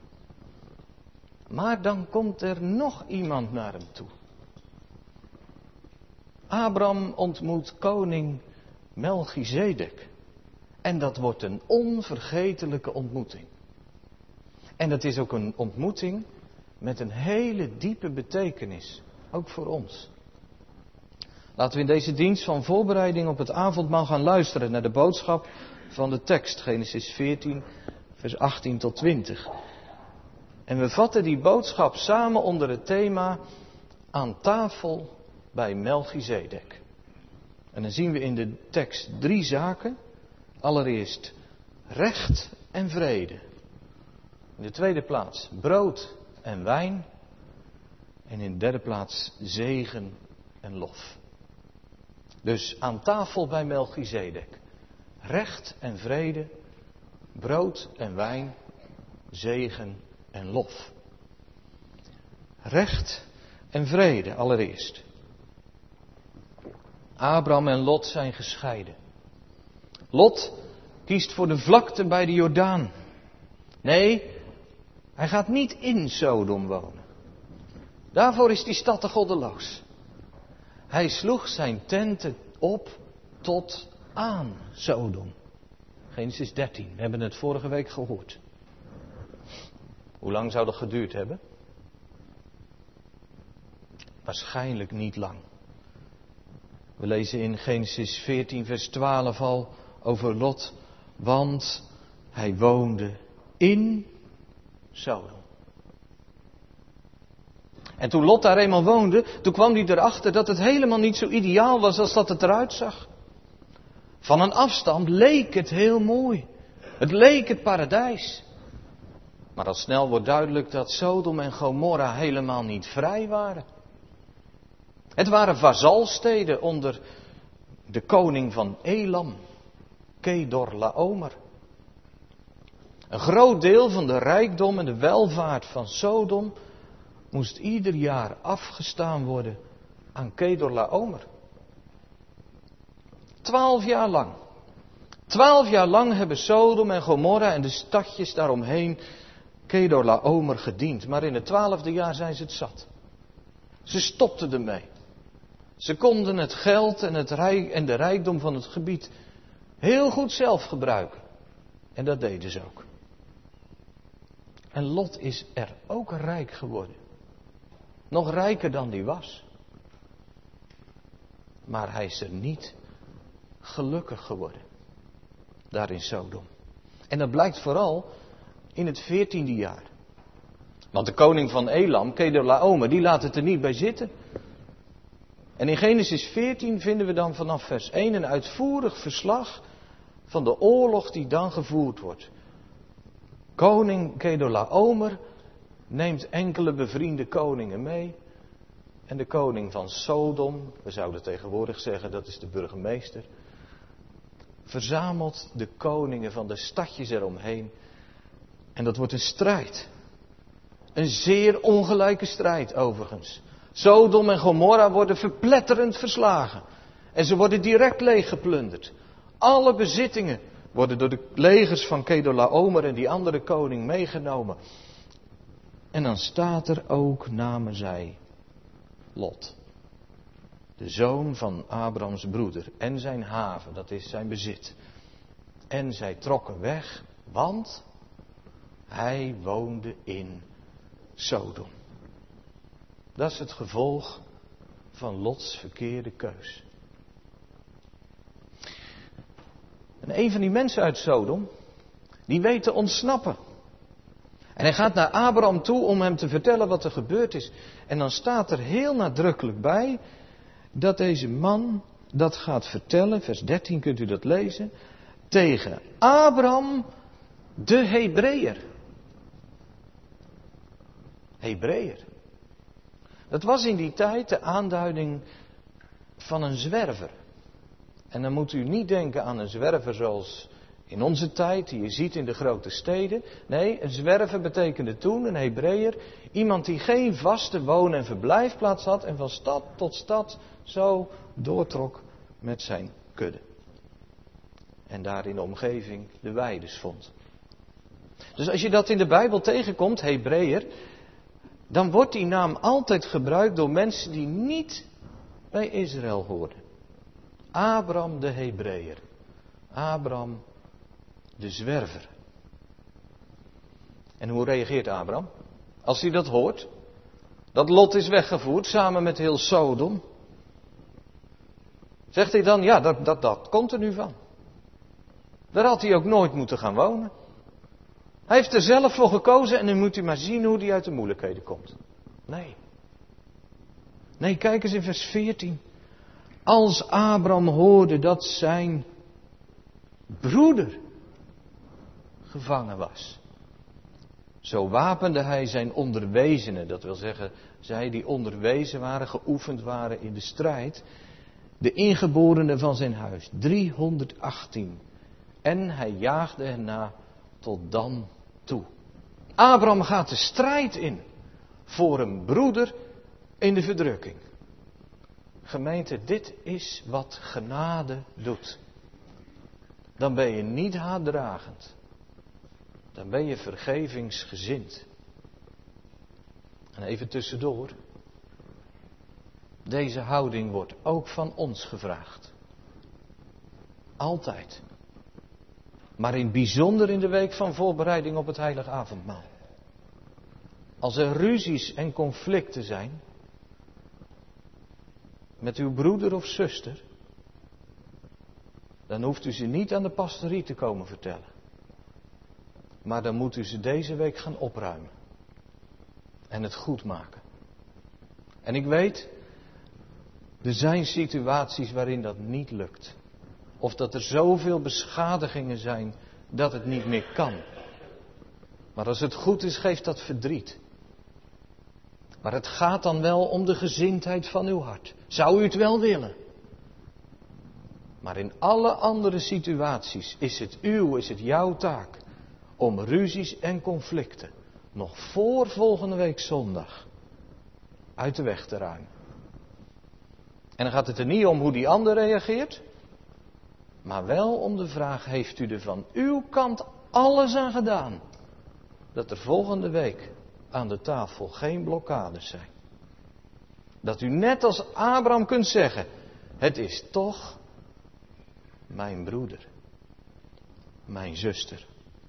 Maar dan komt er nog iemand naar hem toe. Abraham ontmoet koning Melchizedek. En dat wordt een onvergetelijke ontmoeting. En dat is ook een ontmoeting met een hele diepe betekenis. Ook voor ons. Laten we in deze dienst van voorbereiding op het avondmaal gaan luisteren naar de boodschap van de tekst. Genesis veertien, vers achttien tot twintig. En we vatten die boodschap samen onder het thema aan tafel bij Melchizedek. En dan zien we in de tekst drie zaken. Allereerst recht en vrede. In de tweede plaats brood en wijn. En in de derde plaats zegen en lof. Dus aan tafel bij Melchizedek. Recht en vrede, brood en wijn, zegen en lof. Recht en vrede allereerst. Abraham en Lot zijn gescheiden. Lot kiest voor de vlakte bij de Jordaan. Nee, hij gaat niet in Sodom wonen. Daarvoor is die stad te goddeloos. Hij sloeg zijn tenten op tot aan Sodom. Genesis dertien, we hebben het vorige week gehoord. Hoe lang zou dat geduurd hebben? Waarschijnlijk niet lang. We lezen in Genesis veertien vers twaalf al over Lot, want hij woonde in Sodom. En toen Lot daar eenmaal woonde, toen kwam hij erachter dat het helemaal niet zo ideaal was als dat het eruit zag. Van een afstand leek het heel mooi. Het leek het paradijs. Maar al snel wordt duidelijk dat Sodom en Gomorra helemaal niet vrij waren. Het waren vazalsteden onder de koning van Elam, Kedorlaomer. Een groot deel van de rijkdom en de welvaart van Sodom moest ieder jaar afgestaan worden aan Kedorlaomer. Twaalf jaar lang. Twaalf jaar lang hebben Sodom en Gomorra en de stadjes daaromheen Kedorlaomer gediend. Maar in het twaalfde jaar zijn ze het zat. Ze stopten ermee. Ze konden het geld en, het rijk, en de rijkdom van het gebied heel goed zelf gebruiken. En dat deden ze ook. En Lot is er ook rijk geworden. Nog rijker dan die was. Maar hij is er niet gelukkig geworden. Daar in Sodom. En dat blijkt vooral in het veertiende jaar. Want de koning van Elam, Kedorlaomer, die laat het er niet bij zitten. En in Genesis veertien vinden we dan vanaf vers één een uitvoerig verslag van de oorlog die dan gevoerd wordt. Koning Kedorlaomer neemt enkele bevriende koningen mee. En de koning van Sodom, we zouden tegenwoordig zeggen dat is de burgemeester, verzamelt de koningen van de stadjes eromheen. En dat wordt een strijd. Een zeer ongelijke strijd overigens. Sodom en Gomorra worden verpletterend verslagen. En ze worden direct leeggeplunderd. Alle bezittingen Worden door de legers van Kedorlaomer en die andere koning meegenomen. En dan staat er ook, namen zij Lot. De zoon van Abrams broeder en zijn haven, dat is zijn bezit. En zij trokken weg, want hij woonde in Sodom. Dat is het gevolg van Lots verkeerde keus. En een van die mensen uit Sodom, die weet te ontsnappen. En hij gaat naar Abraham toe om hem te vertellen wat er gebeurd is. En dan staat er heel nadrukkelijk bij dat deze man dat gaat vertellen, vers dertien kunt u dat lezen, tegen Abraham de Hebreeër. Hebreeër. Dat was in die tijd de aanduiding van een zwerver. En dan moet u niet denken aan een zwerver zoals in onze tijd, die je ziet in de grote steden. Nee, een zwerver betekende toen, een Hebreeër, iemand die geen vaste woon- en verblijfplaats had en van stad tot stad zo doortrok met zijn kudde. En daar in de omgeving de weides vond. Dus als je dat in de Bijbel tegenkomt, Hebreeër, dan wordt die naam altijd gebruikt door mensen die niet bij Israël hoorden. Abraham de Hebreeër. Abraham de zwerver. En hoe reageert Abraham? Als hij dat hoort, dat Lot is weggevoerd samen met heel Sodom. Zegt hij dan, ja, dat, dat, dat komt er nu van. Daar had hij ook nooit moeten gaan wonen. Hij heeft er zelf voor gekozen en nu moet u maar zien hoe hij uit de moeilijkheden komt. Nee. Nee, kijk eens in vers veertien. Als Abraham hoorde dat zijn broeder gevangen was, zo wapende hij zijn onderwezenen, dat wil zeggen, zij die onderwezen waren, geoefend waren in de strijd, de ingeborenen van zijn huis, driehonderdachttien. En hij jaagde hen na tot dan toe. Abraham gaat de strijd in voor een broeder in de verdrukking. Gemeente, dit is wat genade doet. Dan ben je niet haatdragend. Dan ben je vergevingsgezind. En even tussendoor. Deze houding wordt ook van ons gevraagd. Altijd. Maar in bijzonder in de week van voorbereiding op het heilige avondmaal. Als er ruzies en conflicten zijn met uw broeder of zuster, dan hoeft u ze niet aan de pastorie te komen vertellen. Maar dan moet u ze deze week gaan opruimen. En het goed maken. En ik weet, er zijn situaties waarin dat niet lukt. Of dat er zoveel beschadigingen zijn dat het niet meer kan. Maar als het goed is, geeft dat verdriet. Maar het gaat dan wel om de gezindheid van uw hart. Zou u het wel willen? Maar in alle andere situaties is het uw, is het jouw taak om ruzies en conflicten nog voor volgende week zondag uit de weg te ruimen. En dan gaat het er niet om hoe die ander reageert, maar wel om de vraag, heeft u er van uw kant alles aan gedaan dat er volgende week aan de tafel geen blokkades zijn? Dat u net als Abraham kunt zeggen, het is toch mijn broeder, mijn zuster.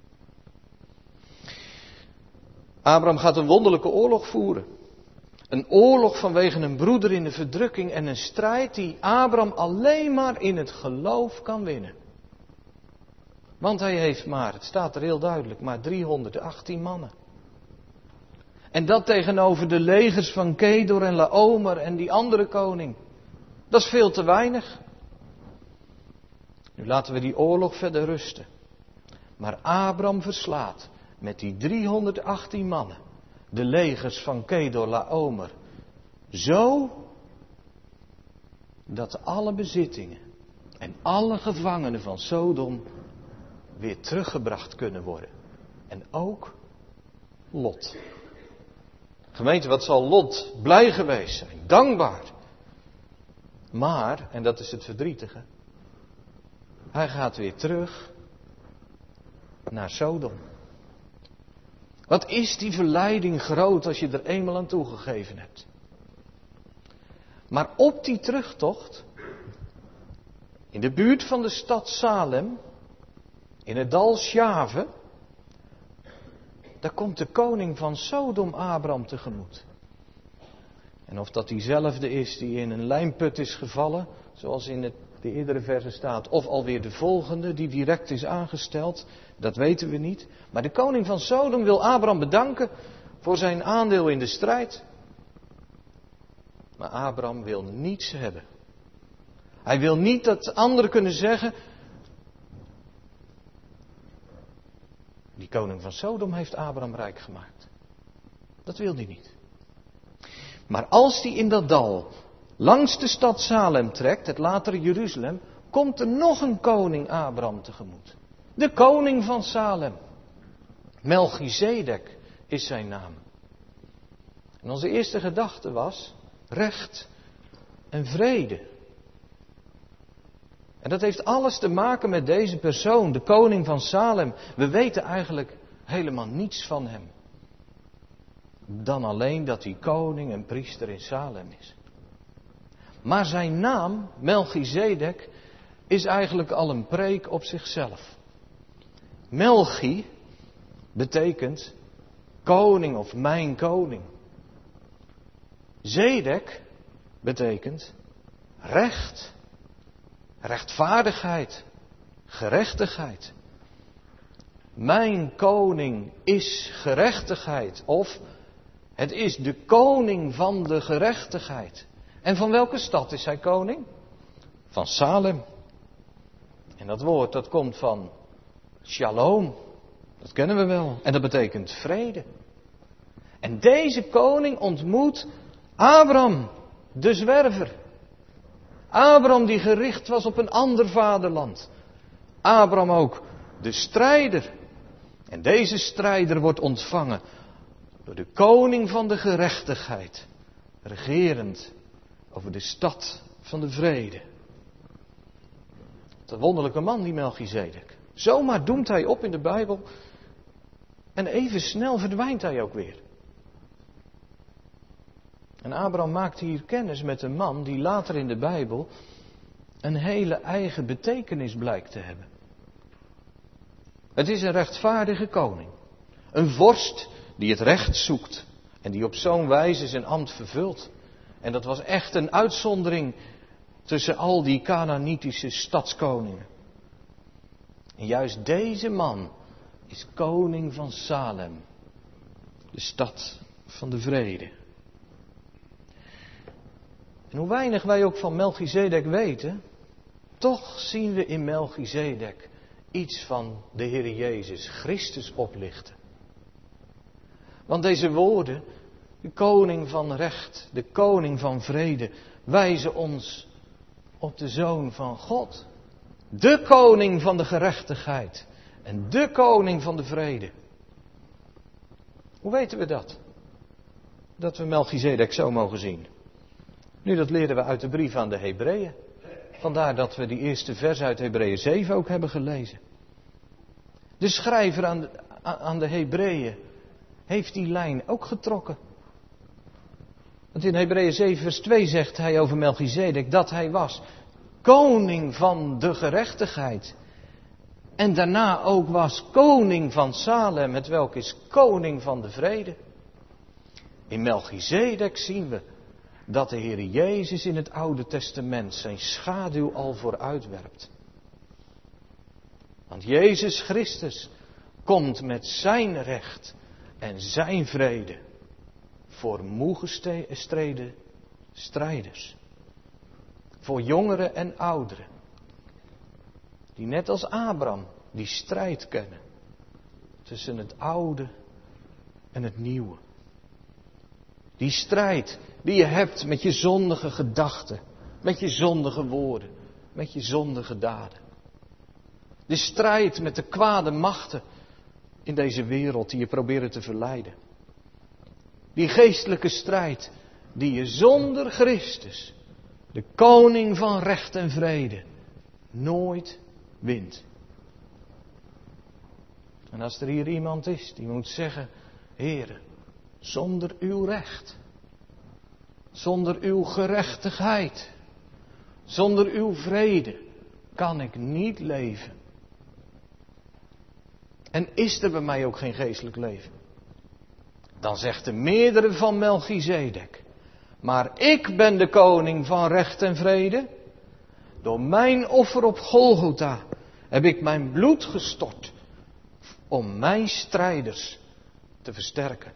Abraham gaat een wonderlijke oorlog voeren. Een oorlog vanwege een broeder in de verdrukking en een strijd die Abraham alleen maar in het geloof kan winnen. Want hij heeft maar, het staat er heel duidelijk, maar driehonderdachttien mannen. En dat tegenover de legers van Kedor en Laomer en die andere koning. Dat is veel te weinig. Nu laten we die oorlog verder rusten. Maar Abraham verslaat met die driehonderdachttien mannen de legers van Kedor Laomer. Zo dat alle bezittingen en alle gevangenen van Sodom weer teruggebracht kunnen worden. En ook Lot. Gemeente, wat zal Lot blij geweest zijn, dankbaar. Maar, en dat is het verdrietige, hij gaat weer terug naar Sodom. Wat is die verleiding groot als je er eenmaal aan toegegeven hebt. Maar op die terugtocht, in de buurt van de stad Salem, in het dal Sjave, daar komt de koning van Sodom Abraham tegemoet. En of dat diezelfde is die in een lijmput is gevallen, zoals in het, de eerdere verse staat, of alweer de volgende die direct is aangesteld, dat weten we niet. Maar de koning van Sodom wil Abraham bedanken voor zijn aandeel in de strijd. Maar Abraham wil niets hebben. Hij wil niet dat anderen kunnen zeggen, die koning van Sodom heeft Abraham rijk gemaakt. Dat wil hij niet. Maar als hij in dat dal langs de stad Salem trekt, het latere Jeruzalem, komt er nog een koning Abraham tegemoet. De koning van Salem. Melchizedek is zijn naam. En onze eerste gedachte was recht en vrede. En dat heeft alles te maken met deze persoon, de koning van Salem. We weten eigenlijk helemaal niets van hem. Dan alleen dat hij koning en priester in Salem is. Maar zijn naam, Melchizedek, is eigenlijk al een preek op zichzelf. Melchi betekent koning of mijn koning. Zedek betekent recht, rechtvaardigheid, gerechtigheid. Mijn koning is gerechtigheid, of het is de koning van de gerechtigheid. En van welke stad is hij koning? Van Salem. En dat woord dat komt van shalom. Dat kennen we wel. En dat betekent vrede. En deze koning ontmoet Abraham, de zwerver. Abraham die gericht was op een ander vaderland. Abraham ook, de strijder. En deze strijder wordt ontvangen door de koning van de gerechtigheid. Regerend over de stad van de vrede. Wat een wonderlijke man, die Melchizedek. Zomaar doemt hij op in de Bijbel. En even snel verdwijnt hij ook weer. En Abraham maakt hier kennis met een man die later in de Bijbel een hele eigen betekenis blijkt te hebben. Het is een rechtvaardige koning. Een vorst die het recht zoekt. En die op zo'n wijze zijn ambt vervult. En dat was echt een uitzondering tussen al die Kanaanitische stadskoningen. En juist deze man is koning van Salem. De stad van de vrede. En hoe weinig wij ook van Melchizedek weten, toch zien we in Melchizedek iets van de Heer Jezus Christus oplichten. Want deze woorden, de koning van recht, de koning van vrede, wijzen ons op de Zoon van God. De koning van de gerechtigheid en de koning van de vrede. Hoe weten we dat? Dat we Melchizedek zo mogen zien. Nu, dat leren we uit de brief aan de Hebreeën. Vandaar dat we die eerste vers uit Hebreeën zeven ook hebben gelezen. De schrijver aan de, aan de Hebreeën heeft die lijn ook getrokken. Want in Hebreeën zeven vers twee zegt hij over Melchizedek dat hij was koning van de gerechtigheid. En daarna ook was koning van Salem, hetwelk is koning van de vrede. In Melchizedek zien we dat de Heer Jezus in het Oude Testament zijn schaduw al vooruitwerpt. Want Jezus Christus komt met zijn recht en zijn vrede voor moe gestreden strijders. Voor jongeren en ouderen. Die net als Abraham die strijd kennen tussen het oude en het nieuwe. Die strijd die je hebt met je zondige gedachten, met je zondige woorden, met je zondige daden. De strijd met de kwade machten in deze wereld die je proberen te verleiden. Die geestelijke strijd die je zonder Christus, de koning van recht en vrede, nooit wint. En als er hier iemand is die moet zeggen, Heere, zonder uw recht, zonder uw gerechtigheid, zonder uw vrede kan ik niet leven. En is er bij mij ook geen geestelijk leven? Dan zegt de meerdere van Melchizedek, maar ik ben de koning van recht en vrede. Door mijn offer op Golgotha heb ik mijn bloed gestort om mijn strijders te versterken.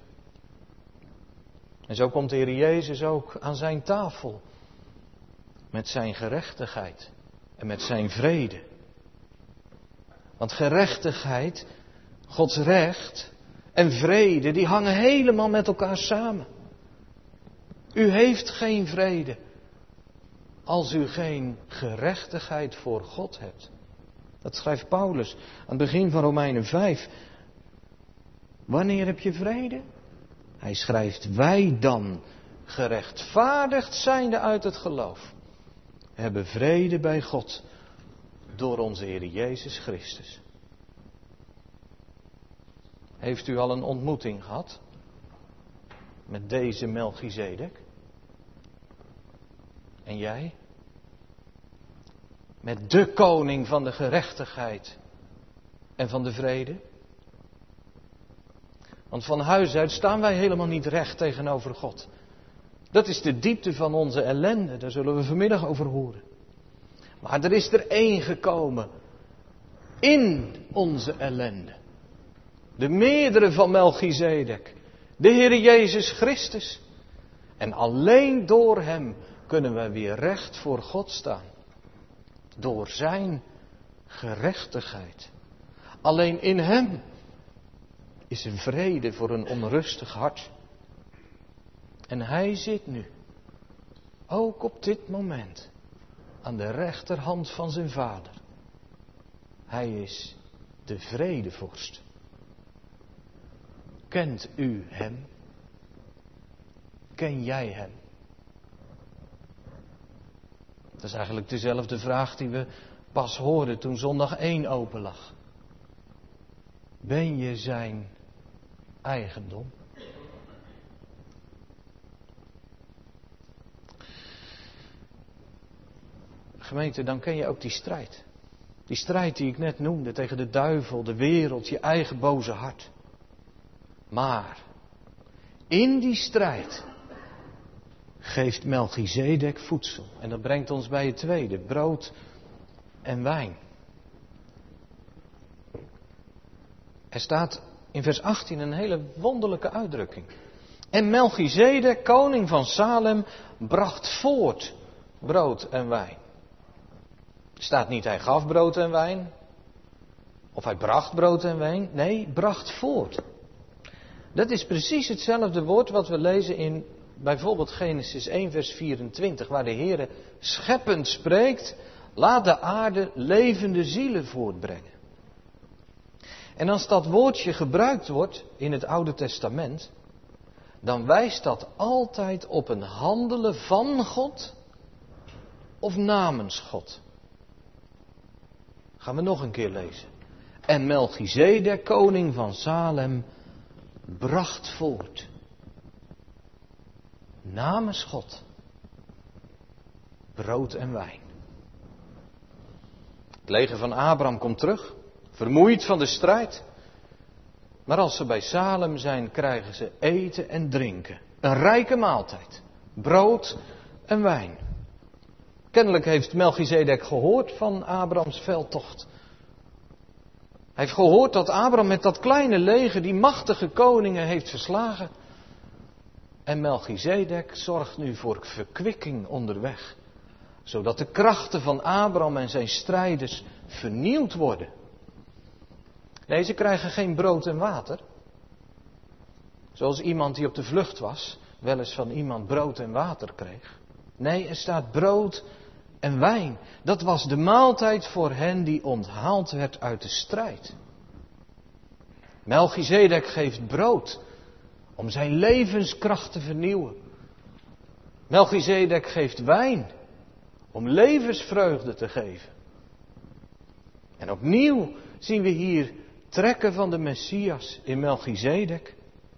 En zo komt de Heer Jezus ook aan zijn tafel met zijn gerechtigheid en met zijn vrede. Want gerechtigheid, Gods recht en vrede, die hangen helemaal met elkaar samen. U heeft geen vrede als u geen gerechtigheid voor God hebt. Dat schrijft Paulus aan het begin van Romeinen vijf. Wanneer heb je vrede? Hij schrijft, wij dan, gerechtvaardigd zijnde uit het geloof, hebben vrede bij God door onze Heer Jezus Christus. Heeft u al een ontmoeting gehad met deze Melchizedek? En jij? Met de koning van de gerechtigheid en van de vrede? Want van huis uit staan wij helemaal niet recht tegenover God. Dat is de diepte van onze ellende, daar zullen we vanmiddag over horen. Maar er is er één gekomen in onze ellende. De meerdere van Melchizedek, de Heer Jezus Christus. En alleen door hem kunnen we weer recht voor God staan. Door zijn gerechtigheid. Alleen in hem is er vrede voor een onrustig hart. En hij zit nu, ook op dit moment, aan de rechterhand van zijn Vader. Hij is de vredevorst. Kent u hem? Ken jij hem? Dat is eigenlijk dezelfde vraag die we pas hoorden toen zondag één open lag. Ben je zijn eigendom? Gemeente, dan ken je ook die strijd. Die strijd die ik net noemde tegen de duivel, de wereld, je eigen boze hart. Maar in die strijd geeft Melchizedek voedsel. En dat brengt ons bij het tweede, brood en wijn. Er staat in vers achttien een hele wonderlijke uitdrukking. En Melchizedek, koning van Salem, bracht voort brood en wijn. Er staat niet hij gaf brood en wijn. Of hij bracht brood en wijn. Nee, bracht voort. Dat is precies hetzelfde woord wat we lezen in bijvoorbeeld Genesis één vers vierentwintig. Waar de Heere scheppend spreekt. Laat de aarde levende zielen voortbrengen. En als dat woordje gebruikt wordt in het Oude Testament, dan wijst dat altijd op een handelen van God of namens God. Gaan we nog een keer lezen. En Melchizedek, koning van Salem, bracht voort. Namens God. Brood en wijn. Het leger van Abraham komt terug. Vermoeid van de strijd. Maar als ze bij Salem zijn, krijgen ze eten en drinken. Een rijke maaltijd. Brood en wijn. Kennelijk heeft Melchizedek gehoord van Abrahams veldtocht. Hij heeft gehoord dat Abraham met dat kleine leger die machtige koningen heeft verslagen. En Melchizedek zorgt nu voor verkwikking onderweg. Zodat de krachten van Abraham en zijn strijders vernieuwd worden. Nee, ze krijgen geen brood en water. Zoals iemand die op de vlucht was, wel eens van iemand brood en water kreeg. Nee, er staat brood en wijn. Dat was de maaltijd voor hen die onthaald werd uit de strijd. Melchizedek geeft brood om zijn levenskracht te vernieuwen. Melchizedek geeft wijn om levensvreugde te geven. En opnieuw zien we hier trekken van de Messias in Melchizedek.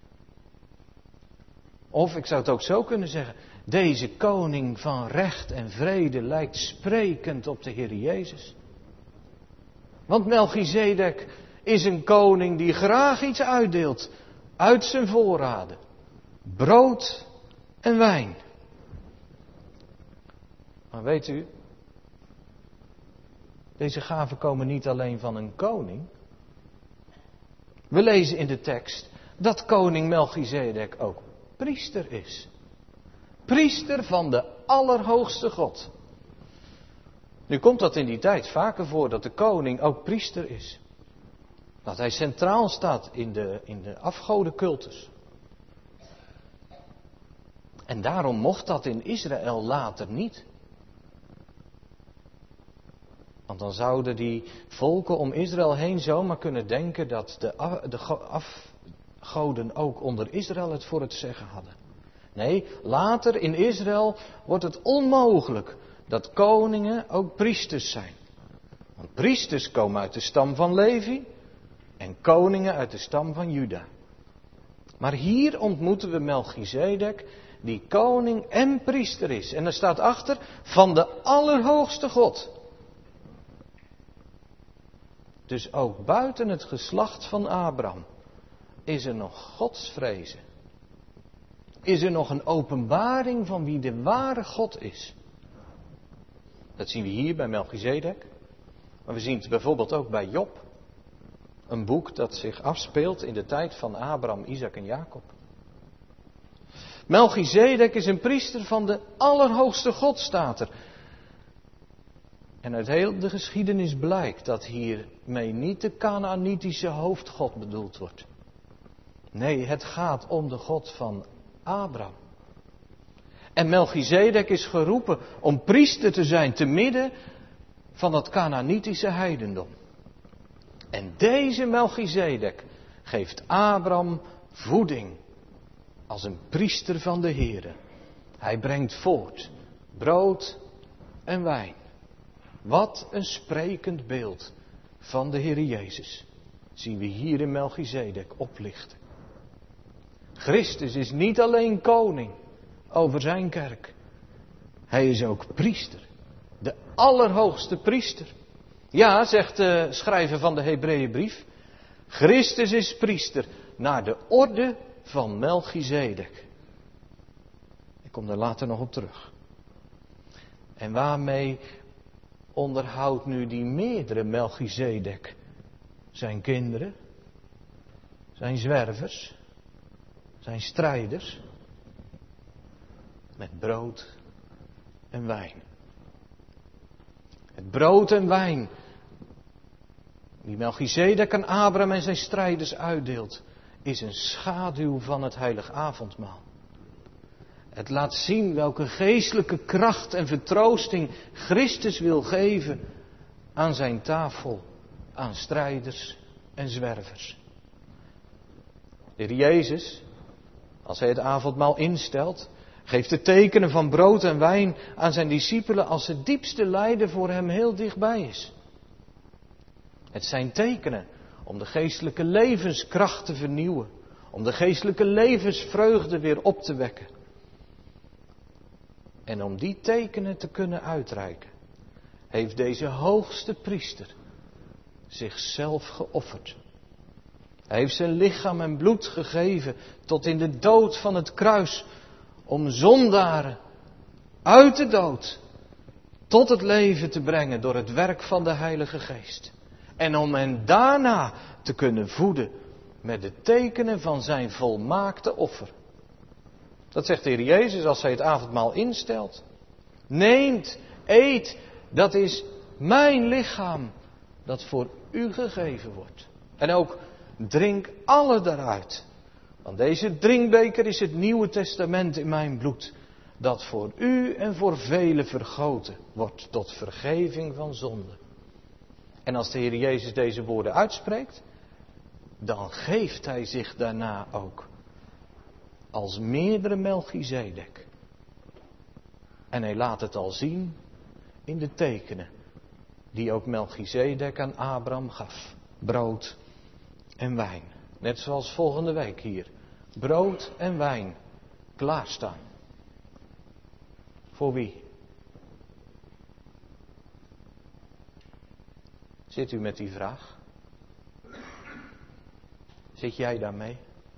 Of ik zou het ook zo kunnen zeggen, deze koning van recht en vrede lijkt sprekend op de Heer Jezus. Want Melchizedek is een koning die graag iets uitdeelt uit zijn voorraden. Brood en wijn. Maar weet u, deze gaven komen niet alleen van een koning. We lezen in de tekst dat koning Melchizedek ook priester is. Priester van de Allerhoogste God. Nu komt dat in die tijd vaker voor dat de koning ook priester is. Dat hij centraal staat in de, in de afgodencultus. En daarom mocht dat in Israël later niet. Want dan zouden die volken om Israël heen zomaar kunnen denken dat de, de afgoden ook onder Israël het voor het zeggen hadden. Nee, later in Israël wordt het onmogelijk dat koningen ook priesters zijn. Want priesters komen uit de stam van Levi en koningen uit de stam van Juda. Maar hier ontmoeten we Melchizedek, die koning en priester is. En er staat achter, van de Allerhoogste God. Dus ook buiten het geslacht van Abraham is er nog godsvrezen. Is er nog een openbaring van wie de ware God is. Dat zien we hier bij Melchizedek. Maar we zien het bijvoorbeeld ook bij Job. Een boek dat zich afspeelt in de tijd van Abraham, Isaac en Jacob. Melchizedek is een priester van de Allerhoogste God, staat er. En uit heel de geschiedenis blijkt dat hiermee niet de Kanaanitische hoofdgod bedoeld wordt. Nee, het gaat om de God van Abraham. En Melchizedek is geroepen om priester te zijn te midden van dat Kanaanitische heidendom. En deze Melchizedek geeft Abraham voeding als een priester van de Heere. Hij brengt voort brood en wijn. Wat een sprekend beeld van de Heere Jezus zien we hier in Melchizedek oplichten. Christus is niet alleen koning over zijn kerk. Hij is ook priester. De allerhoogste priester. Ja, zegt de schrijver van de Hebreeënbrief. Christus is priester naar de orde van Melchizedek. Ik kom daar later nog op terug. En waarmee onderhoudt nu die meerdere Melchizedek zijn kinderen, zijn zwervers, zijn strijders? Met brood en wijn. Het brood en wijn die Melchizedek aan Abraham en zijn strijders uitdeelt, is een schaduw van het heilig avondmaal. Het laat zien welke geestelijke kracht en vertroosting Christus wil geven aan zijn tafel, aan strijders en zwervers. De Heer Jezus, als hij het avondmaal instelt, geeft de tekenen van brood en wijn aan zijn discipelen als het diepste lijden voor hem heel dichtbij is. Het zijn tekenen om de geestelijke levenskracht te vernieuwen, om de geestelijke levensvreugde weer op te wekken. En om die tekenen te kunnen uitreiken, heeft deze hoogste priester zichzelf geofferd. Hij heeft zijn lichaam en bloed gegeven tot in de dood van het kruis, om zondaren uit de dood tot het leven te brengen door het werk van de Heilige Geest. En om hen daarna te kunnen voeden met de tekenen van zijn volmaakte offer. Dat zegt de Heer Jezus als hij het avondmaal instelt. Neemt, eet, dat is mijn lichaam dat voor u gegeven wordt. En ook drink alle daaruit. Want deze drinkbeker is het Nieuwe Testament in mijn bloed, dat voor u en voor velen vergoten wordt tot vergeving van zonde. En als de Heer Jezus deze woorden uitspreekt, dan geeft hij zich daarna ook als meerdere Melchizedek. En hij laat het al zien in de tekenen die ook Melchizedek aan Abraham gaf. Brood en wijn. Net zoals volgende week hier. Brood en wijn. Klaarstaan. Voor wie? Zit u met die vraag? Zit jij daarmee?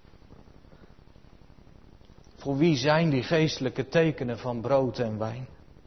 Voor wie zijn die geestelijke tekenen van brood en wijn?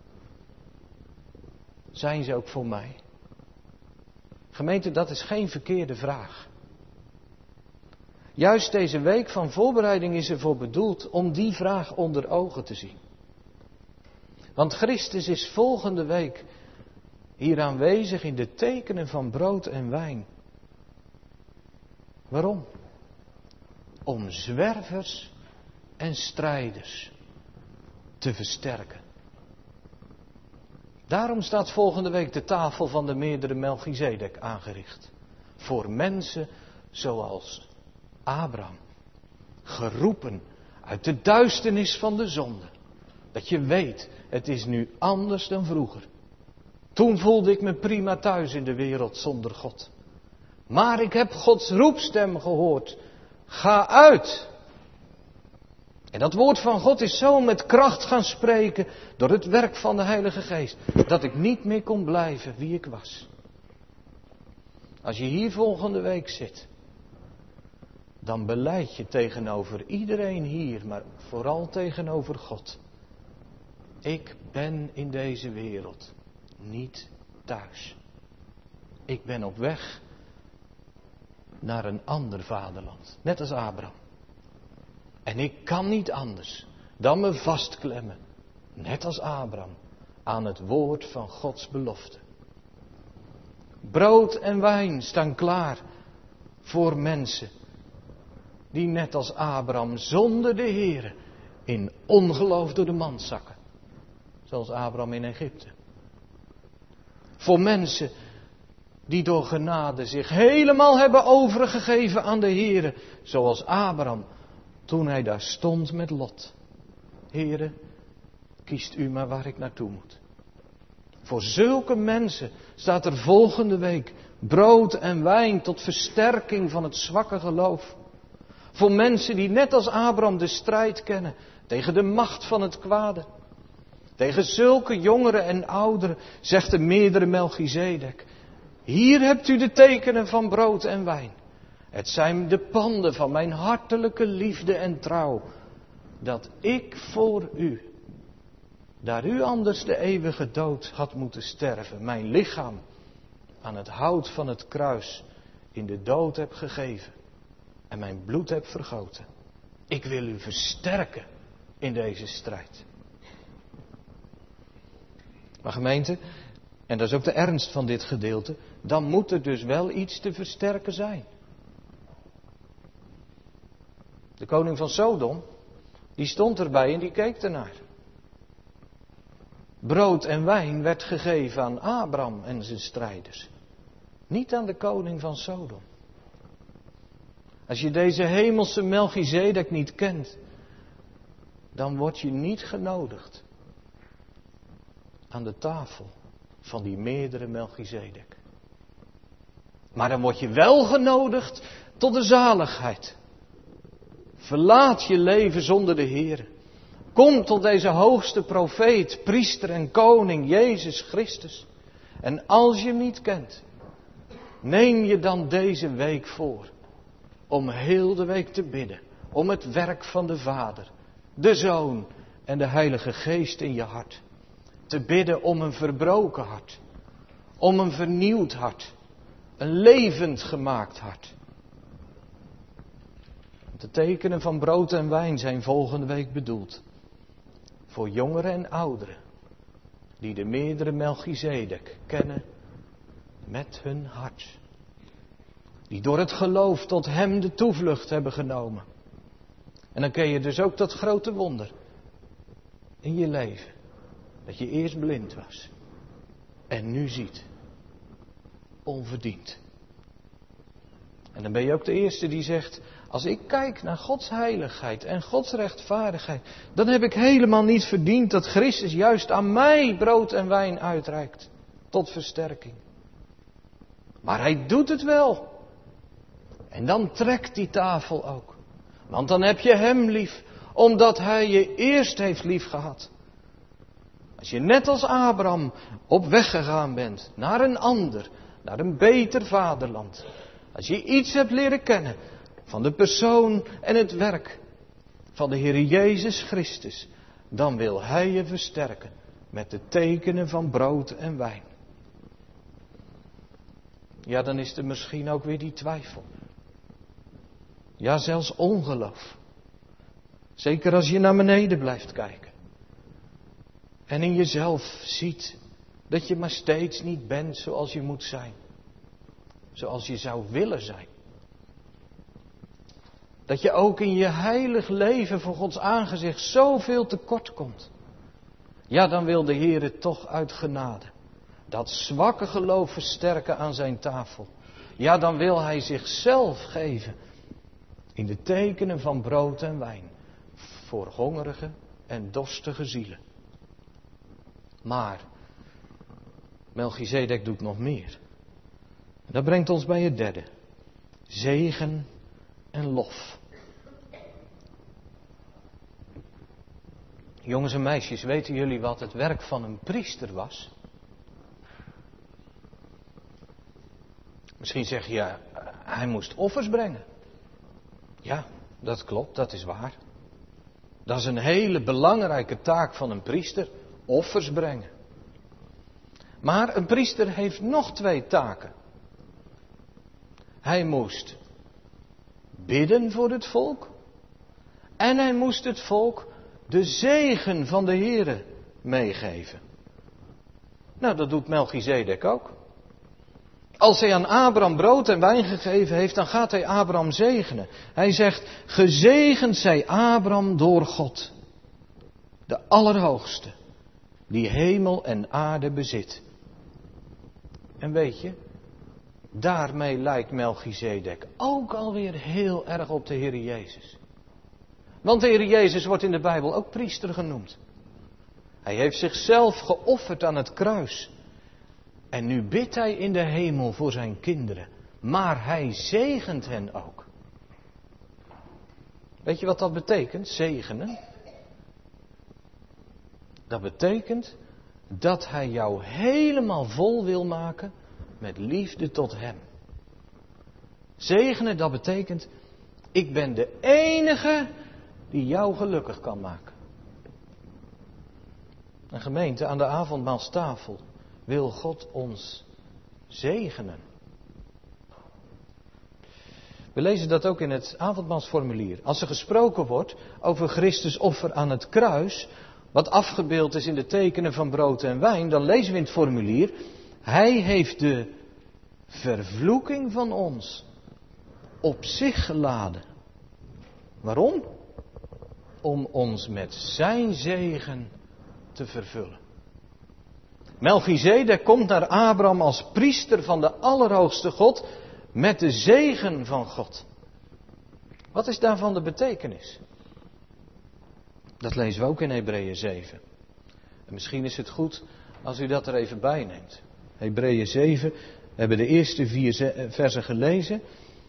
Zijn ze ook voor mij? Gemeente, dat is geen verkeerde vraag. Juist deze week van voorbereiding is ervoor bedoeld om die vraag onder ogen te zien. Want Christus is volgende week hier aanwezig in de tekenen van brood en wijn. Waarom? Om zwervers en strijders te versterken. Daarom staat volgende week de tafel van de meerdere Melchizedek aangericht. Voor mensen zoals Abraham. Geroepen uit de duisternis van de zonde. Dat je weet, het is nu anders dan vroeger. Toen voelde ik me prima thuis in de wereld zonder God. Maar ik heb Gods roepstem gehoord. Ga uit! En dat woord van God is zo met kracht gaan spreken door het werk van de Heilige Geest. Dat ik niet meer kon blijven wie ik was. Als je hier volgende week zit. Dan belijd je tegenover iedereen hier, maar vooral tegenover God. Ik ben in deze wereld niet thuis. Ik ben op weg naar een ander vaderland. Net als Abraham. En ik kan niet anders dan me vastklemmen, net als Abraham, aan het woord van Gods belofte. Brood en wijn staan klaar voor mensen die net als Abraham zonder de Here in ongeloof door de mand zakken. Zoals Abraham in Egypte. Voor mensen die door genade zich helemaal hebben overgegeven aan de Here. Zoals Abraham toen hij daar stond met Lot. Here, kiest u maar waar ik naartoe moet. Voor zulke mensen staat er volgende week brood en wijn tot versterking van het zwakke geloof. Voor mensen die net als Abraham de strijd kennen tegen de macht van het kwade. Tegen zulke jongeren en ouderen zegt de meerdere Melchizedek. Hier hebt u de tekenen van brood en wijn. Het zijn de panden van mijn hartelijke liefde en trouw. Dat ik voor u, daar u anders de eeuwige dood had moeten sterven, mijn lichaam aan het hout van het kruis in de dood heb gegeven. En mijn bloed heb vergoten. Ik wil u versterken in deze strijd. Maar gemeente, en dat is ook de ernst van dit gedeelte, dan moet er dus wel iets te versterken zijn. De koning van Sodom, die stond erbij en die keek ernaar. Brood en wijn werd gegeven aan Abraham en zijn strijders. Niet aan de koning van Sodom. Als je deze hemelse Melchizedek niet kent, dan word je niet genodigd aan de tafel van die meerdere Melchizedek. Maar dan word je wel genodigd tot de zaligheid. Verlaat je leven zonder de Heer. Kom tot deze hoogste profeet, priester en koning, Jezus Christus. En als je hem niet kent, neem je dan deze week voor om heel de week te bidden. Om het werk van de Vader, de Zoon en de Heilige Geest in je hart. Te bidden om een verbroken hart. Om een vernieuwd hart. Een levend gemaakt hart. De tekenen van brood en wijn zijn volgende week bedoeld. Voor jongeren en ouderen. Die de meerdere Melchizedek kennen met hun hart. Die door het geloof tot hem de toevlucht hebben genomen. En dan ken je dus ook dat grote wonder in je leven. Dat je eerst blind was. En nu ziet. Onverdiend. En dan ben je ook de eerste die zegt, als ik kijk naar Gods heiligheid en Gods rechtvaardigheid, dan heb ik helemaal niet verdiend dat Christus juist aan mij brood en wijn uitreikt. Tot versterking. Maar hij doet het wel. En dan trekt die tafel ook. Want dan heb je hem lief, omdat hij je eerst heeft lief gehad. Als je net als Abraham op weg gegaan bent naar een ander, naar een beter vaderland. Als je iets hebt leren kennen van de persoon en het werk van de Heer Jezus Christus, dan wil hij je versterken met de tekenen van brood en wijn. Ja, dan is er misschien ook weer die twijfel. Ja, zelfs ongeloof. Zeker als je naar beneden blijft kijken. En in jezelf ziet dat je maar steeds niet bent zoals je moet zijn. Zoals je zou willen zijn. Dat je ook in je heilig leven voor Gods aangezicht zoveel tekort komt. Ja, dan wil de Heer het toch uit genade. Dat zwakke geloof versterken aan zijn tafel. Ja, dan wil hij zichzelf geven. In de tekenen van brood en wijn. Voor hongerige en dorstige zielen. Maar Melchizedek doet nog meer. Dat brengt ons bij het derde. Zegen en lof. Jongens en meisjes, weten jullie wat het werk van een priester was? Misschien zeg je, hij moest offers brengen. Ja, dat klopt, dat is waar. Dat is een hele belangrijke taak van een priester, offers brengen. Maar een priester heeft nog twee taken. Hij moest bidden voor het volk. En hij moest het volk de zegen van de Heere meegeven. Nou, dat doet Melchizedek ook. Als hij aan Abraham brood en wijn gegeven heeft, dan gaat hij Abraham zegenen. Hij zegt, gezegend zij Abraham door God, de Allerhoogste, die hemel en aarde bezit. En weet je, daarmee lijkt Melchizedek ook alweer heel erg op de Heer Jezus. Want de Heer Jezus wordt in de Bijbel ook priester genoemd. Hij heeft zichzelf geofferd aan het kruis. En nu bidt hij in de hemel voor zijn kinderen. Maar hij zegent hen ook. Weet je wat dat betekent, zegenen? Dat betekent dat hij jou helemaal vol wil maken met liefde tot hem. Zegenen, dat betekent, ik ben de enige die jou gelukkig kan maken. Een gemeente aan de avondmaalstafel wil God ons zegenen. We lezen dat ook in het avondmaalsformulier. Als er gesproken wordt over Christus offer aan het kruis, wat afgebeeld is in de tekenen van brood en wijn, dan lezen we in het formulier, hij heeft de vervloeking van ons op zich geladen. Waarom? Om ons met zijn zegen te vervullen. Melchizedek komt naar Abraham als priester van de Allerhoogste God met de zegen van God. Wat is daarvan de betekenis? Dat lezen we ook in Hebreeën zeven. En misschien is het goed als u dat er even bij neemt. Hebreeën zeven, we hebben de eerste vier versen gelezen.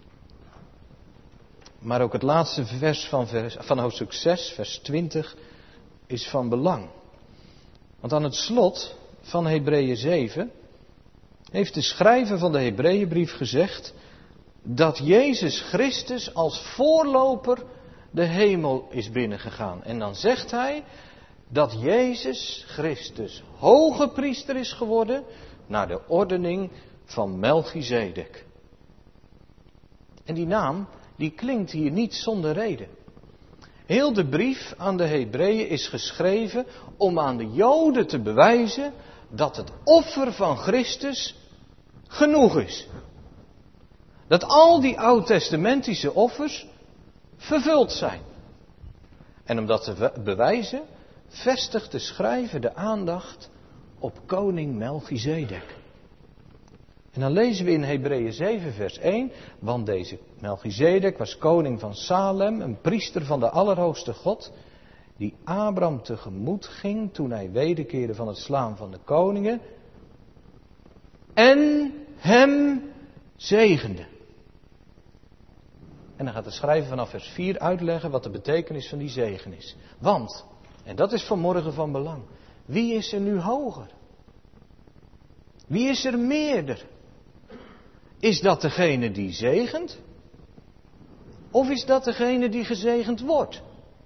Maar ook het laatste vers van, vers van hoofdstuk zes, vers twintig, is van belang. Want aan het slot van Hebreeën zeven heeft de schrijver van de Hebreeënbrief gezegd dat Jezus Christus als voorloper de hemel is binnengegaan. En dan zegt hij dat Jezus Christus hoge priester is geworden naar de ordening van Melchizedek. En die naam, die klinkt hier niet zonder reden. Heel de brief aan de Hebreeën is geschreven om aan de Joden te bewijzen dat het offer van Christus genoeg is. Dat al die oud-testamentische offers vervuld zijn. En om dat te bewijzen, vestigt de schrijver de aandacht op koning Melchizedek. En dan lezen we in Hebreeën zeven vers één, want deze Melchizedek was koning van Salem, een priester van de Allerhoogste God, die Abraham tegemoet ging toen hij wederkeerde van het slaan van de koningen en hem zegende. En dan gaat de schrijver vanaf vers vier uitleggen wat de betekenis van die zegen is. Want, en dat is vanmorgen van belang, wie is er nu hoger? Wie is er meerder? Is dat degene die zegent? Of is dat degene die gezegend wordt?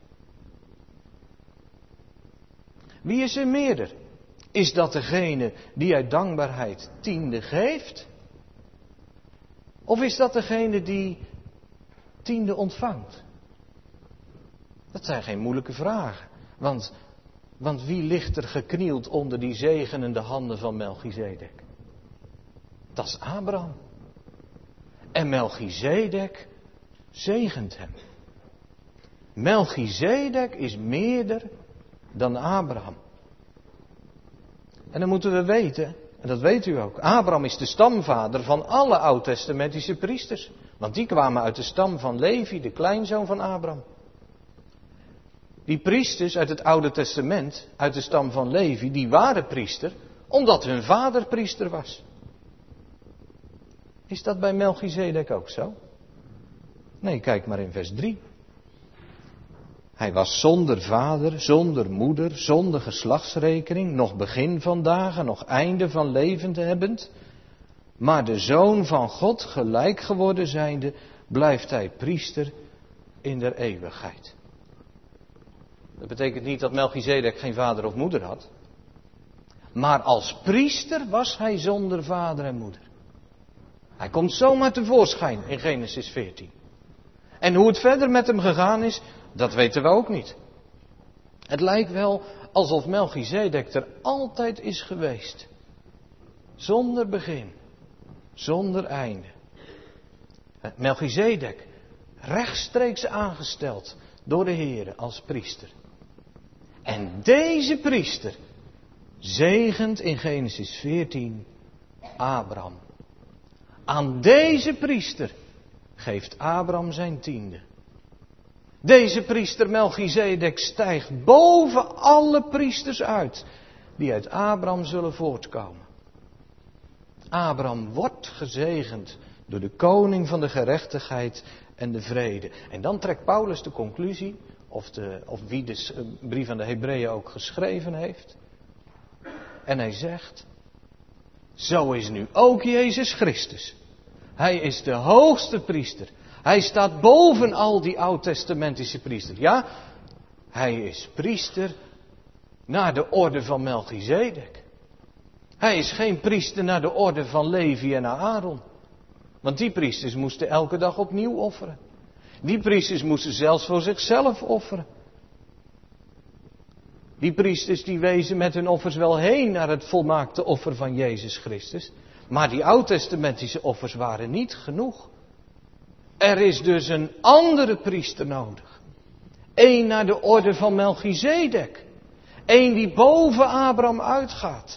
Wie is er meerder? Is dat degene die uit dankbaarheid tiende geeft? Of is dat degene die tiende ontvangt? Dat zijn geen moeilijke vragen. Want, want wie ligt er geknield onder die zegenende handen van Melchizedek? Dat is Abraham. En Melchizedek zegent hem. Melchizedek is meerder dan Abraham. En dan moeten we weten, en dat weet u ook, Abraham is de stamvader van alle oud-testamentische priesters. Want die kwamen uit de stam van Levi, de kleinzoon van Abraham. Die priesters uit het Oude Testament, uit de stam van Levi, die waren priester, omdat hun vader priester was. Is dat bij Melchizedek ook zo? Nee, kijk maar in vers drie. Hij was zonder vader, zonder moeder, zonder geslachtsrekening, nog begin van dagen, nog einde van leven te hebbend. Maar de zoon van God, gelijk geworden zijnde, blijft hij priester in der eeuwigheid. Dat betekent niet dat Melchizedek geen vader of moeder had. Maar als priester was hij zonder vader en moeder. Hij komt zomaar tevoorschijn in Genesis veertien. En hoe het verder met hem gegaan is, dat weten we ook niet. Het lijkt wel alsof Melchizedek er altijd is geweest. Zonder begin. Zonder einde. Melchizedek, rechtstreeks aangesteld door de Heere als priester. En deze priester zegent in Genesis veertien Abraham. Aan deze priester geeft Abraham zijn tiende. Deze priester Melchizedek stijgt boven alle priesters uit die uit Abraham zullen voortkomen. Abraham wordt gezegend door de koning van de gerechtigheid en de vrede. En dan trekt Paulus de conclusie, of, de, of wie de brief aan de Hebreeën ook geschreven heeft. En hij zegt, zo is nu ook Jezus Christus. Hij is de hoogste priester. Hij staat boven al die oud-testamentische priesters. Ja, hij is priester naar de orde van Melchizedek. Hij is geen priester naar de orde van Levi en Aaron. Want die priesters moesten elke dag opnieuw offeren. Die priesters moesten zelfs voor zichzelf offeren. Die priesters die wezen met hun offers wel heen naar het volmaakte offer van Jezus Christus. Maar die oud-testamentische offers waren niet genoeg. Er is dus een andere priester nodig. Eén naar de orde van Melchizedek. Eén die boven Abraham uitgaat.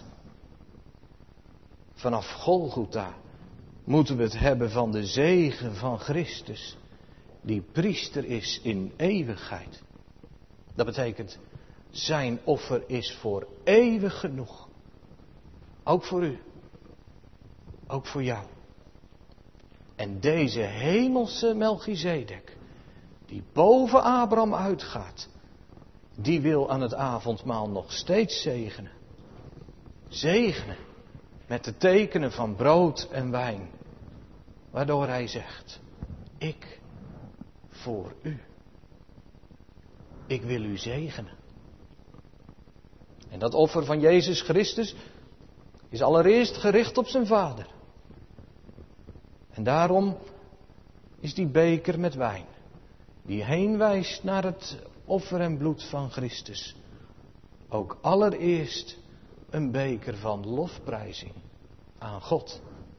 Vanaf Golgotha moeten we het hebben van de zegen van Christus. Die priester is in eeuwigheid. Dat betekent, zijn offer is voor eeuwig genoeg. Ook voor u. Ook voor jou. En deze hemelse Melchizedek, die boven Abraham uitgaat, die wil aan het avondmaal nog steeds zegenen. Zegenen met de tekenen van brood en wijn. Waardoor hij zegt, ik voor u. Ik wil u zegenen. En dat offer van Jezus Christus is allereerst gericht op zijn Vader. En daarom is die beker met wijn, die heen wijst naar het offer en bloed van Christus, ook allereerst een beker van lofprijzing aan God.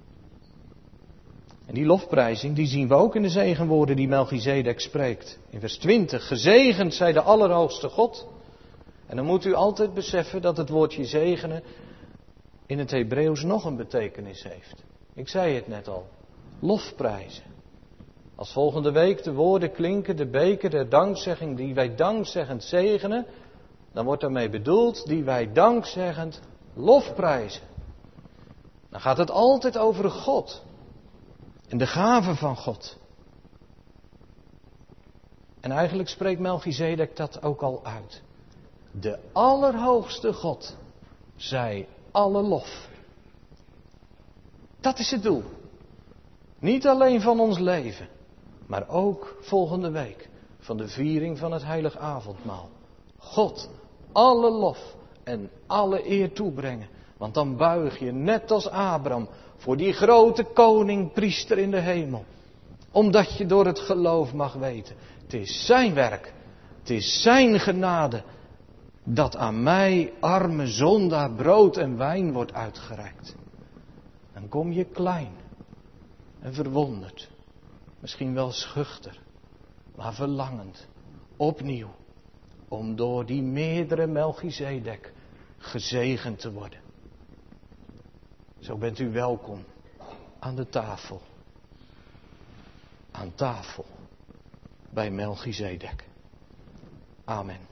En die lofprijzing, die zien we ook in de zegenwoorden die Melchizedek spreekt. In vers twintig, gezegend zij de Allerhoogste God. En dan moet u altijd beseffen dat het woordje zegenen in het Hebreeuws nog een betekenis heeft. Ik zei het net al. Lofprijzen. Als volgende week de woorden klinken, de beker der dankzegging die wij dankzeggend zegenen, dan wordt daarmee bedoeld die wij dankzeggend lofprijzen. Dan gaat het altijd over God en de gave van God. En eigenlijk spreekt Melchizedek dat ook al uit. De Allerhoogste God zij alle lof. Dat is het doel. Niet alleen van ons leven, maar ook volgende week van de viering van het heilig avondmaal. God alle lof en alle eer toebrengen. Want dan buig je net als Abraham voor die grote koning, priester in de hemel. Omdat je door het geloof mag weten. Het is zijn werk. Het is zijn genade. Dat aan mij, arme zondaar, brood en wijn wordt uitgereikt. Dan kom je klein en verwonderd. Misschien wel schuchter. Maar verlangend. Opnieuw. Om door die meerdere Melchizedek gezegend te worden. Zo bent u welkom aan de tafel. Aan tafel bij Melchizedek. Amen.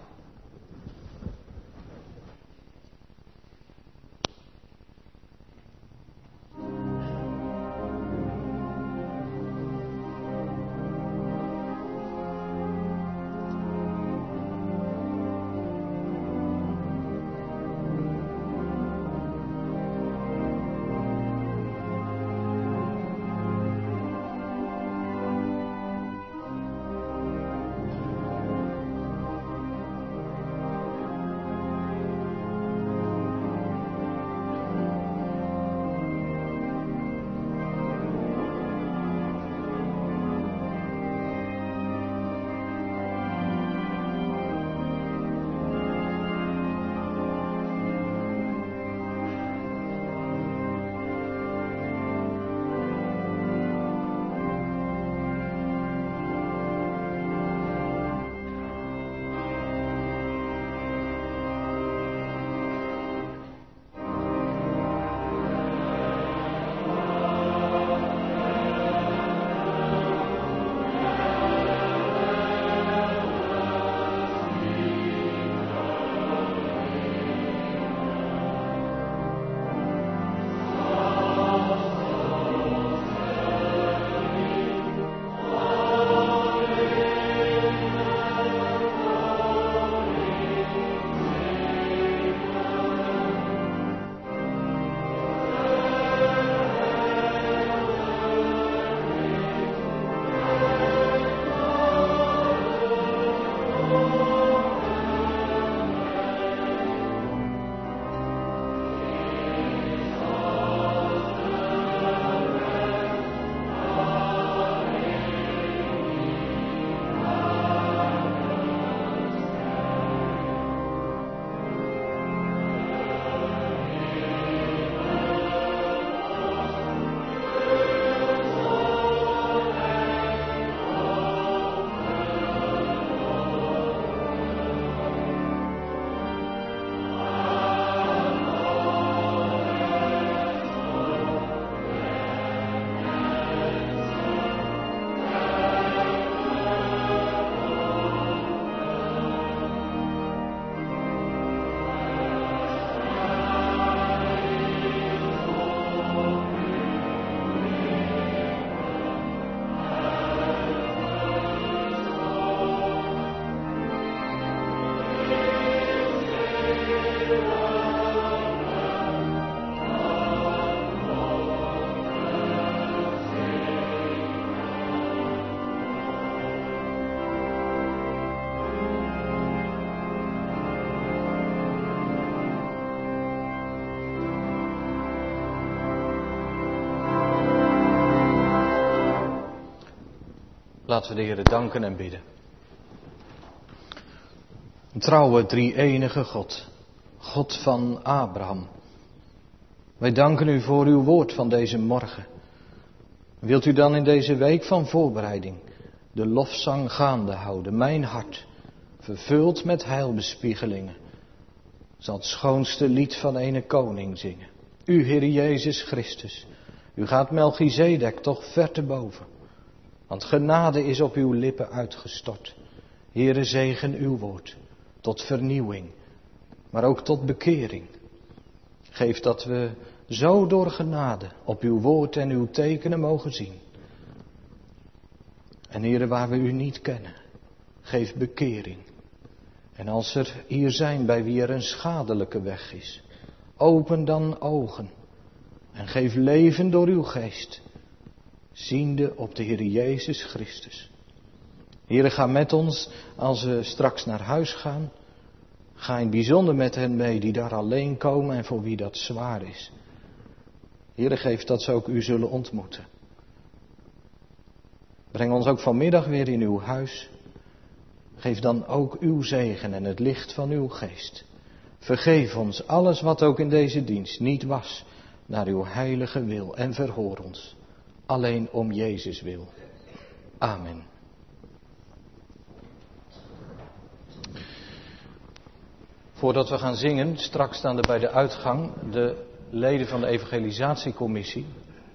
Laten we de Heere danken en bidden. Trouwe drie-enige God, God van Abraham. Wij danken u voor uw woord van deze morgen. Wilt u dan in deze week van voorbereiding de lofzang gaande houden, mijn hart, vervuld met heilbespiegelingen, zal het schoonste lied van ene koning zingen. U, Heer Jezus Christus, u gaat Melchizedek toch ver te boven. Want genade is op uw lippen uitgestort. Heere, zegen uw woord, tot vernieuwing, maar ook tot bekering. Geef dat we zo door genade op uw woord en uw tekenen mogen zien. En Heere, waar we u niet kennen, geef bekering. En als er hier zijn bij wie er een schadelijke weg is, open dan ogen en geef leven door uw geest, ziende op de Heer Jezus Christus. Heere, ga met ons als we straks naar huis gaan. Ga in het bijzonder met hen mee die daar alleen komen en voor wie dat zwaar is. Heere, geef dat ze ook u zullen ontmoeten. Breng ons ook vanmiddag weer in uw huis. Geef dan ook uw zegen en het licht van uw geest. Vergeef ons alles wat ook in deze dienst niet was, naar uw heilige wil. En verhoor ons, alleen om Jezus wil. Amen. Voordat we gaan zingen, straks staan er bij de uitgang de leden van de evangelisatiecommissie.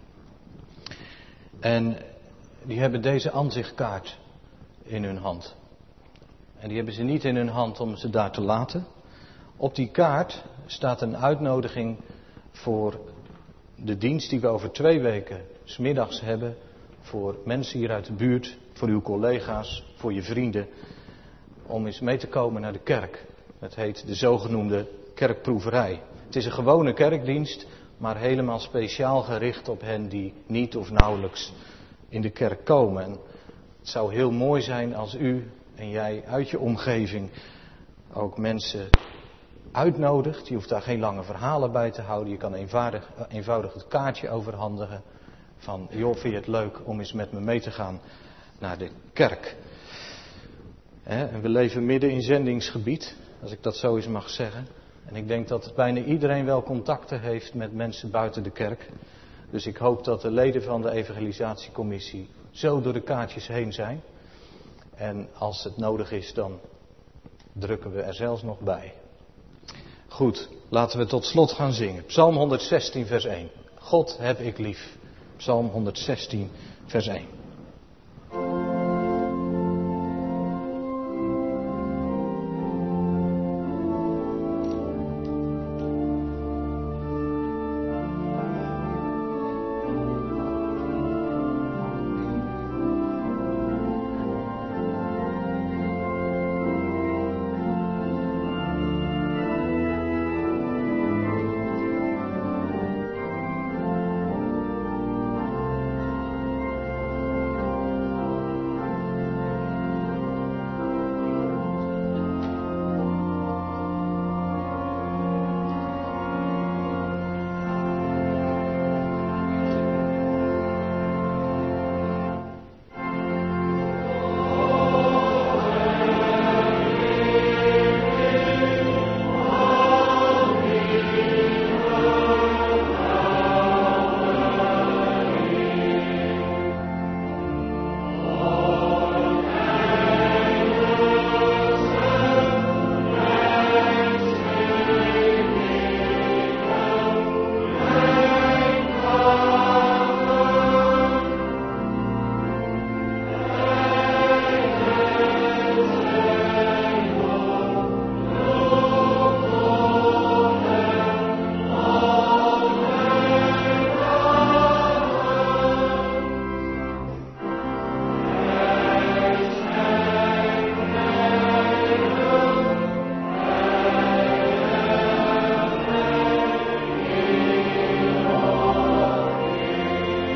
En die hebben deze aanzichtkaart in hun hand. En die hebben ze niet in hun hand om ze daar te laten. Op die kaart staat een uitnodiging voor de dienst die we over twee weken 's middags hebben. Voor mensen hier uit de buurt, voor uw collega's, voor je vrienden. Om eens mee te komen naar de kerk. Het heet de zogenoemde kerkproeverij. Het is een gewone kerkdienst, maar helemaal speciaal gericht op hen die niet of nauwelijks in de kerk komen. En het zou heel mooi zijn als u en jij uit je omgeving ook mensen uitnodigt. Je hoeft daar geen lange verhalen bij te houden. Je kan eenvoudig, eenvoudig het kaartje overhandigen van, joh, vind je het leuk om eens met me mee te gaan naar de kerk. He, en we leven midden in zendingsgebied, als ik dat zo eens mag zeggen. En ik denk dat bijna iedereen wel contacten heeft met mensen buiten de kerk. Dus ik hoop dat de leden van de evangelisatiecommissie zo door de kaartjes heen zijn. En als het nodig is, dan drukken we er zelfs nog bij. Goed, laten we tot slot gaan zingen. Psalm honderdzestien vers één. God heb ik lief. Psalm honderdzestien vers één.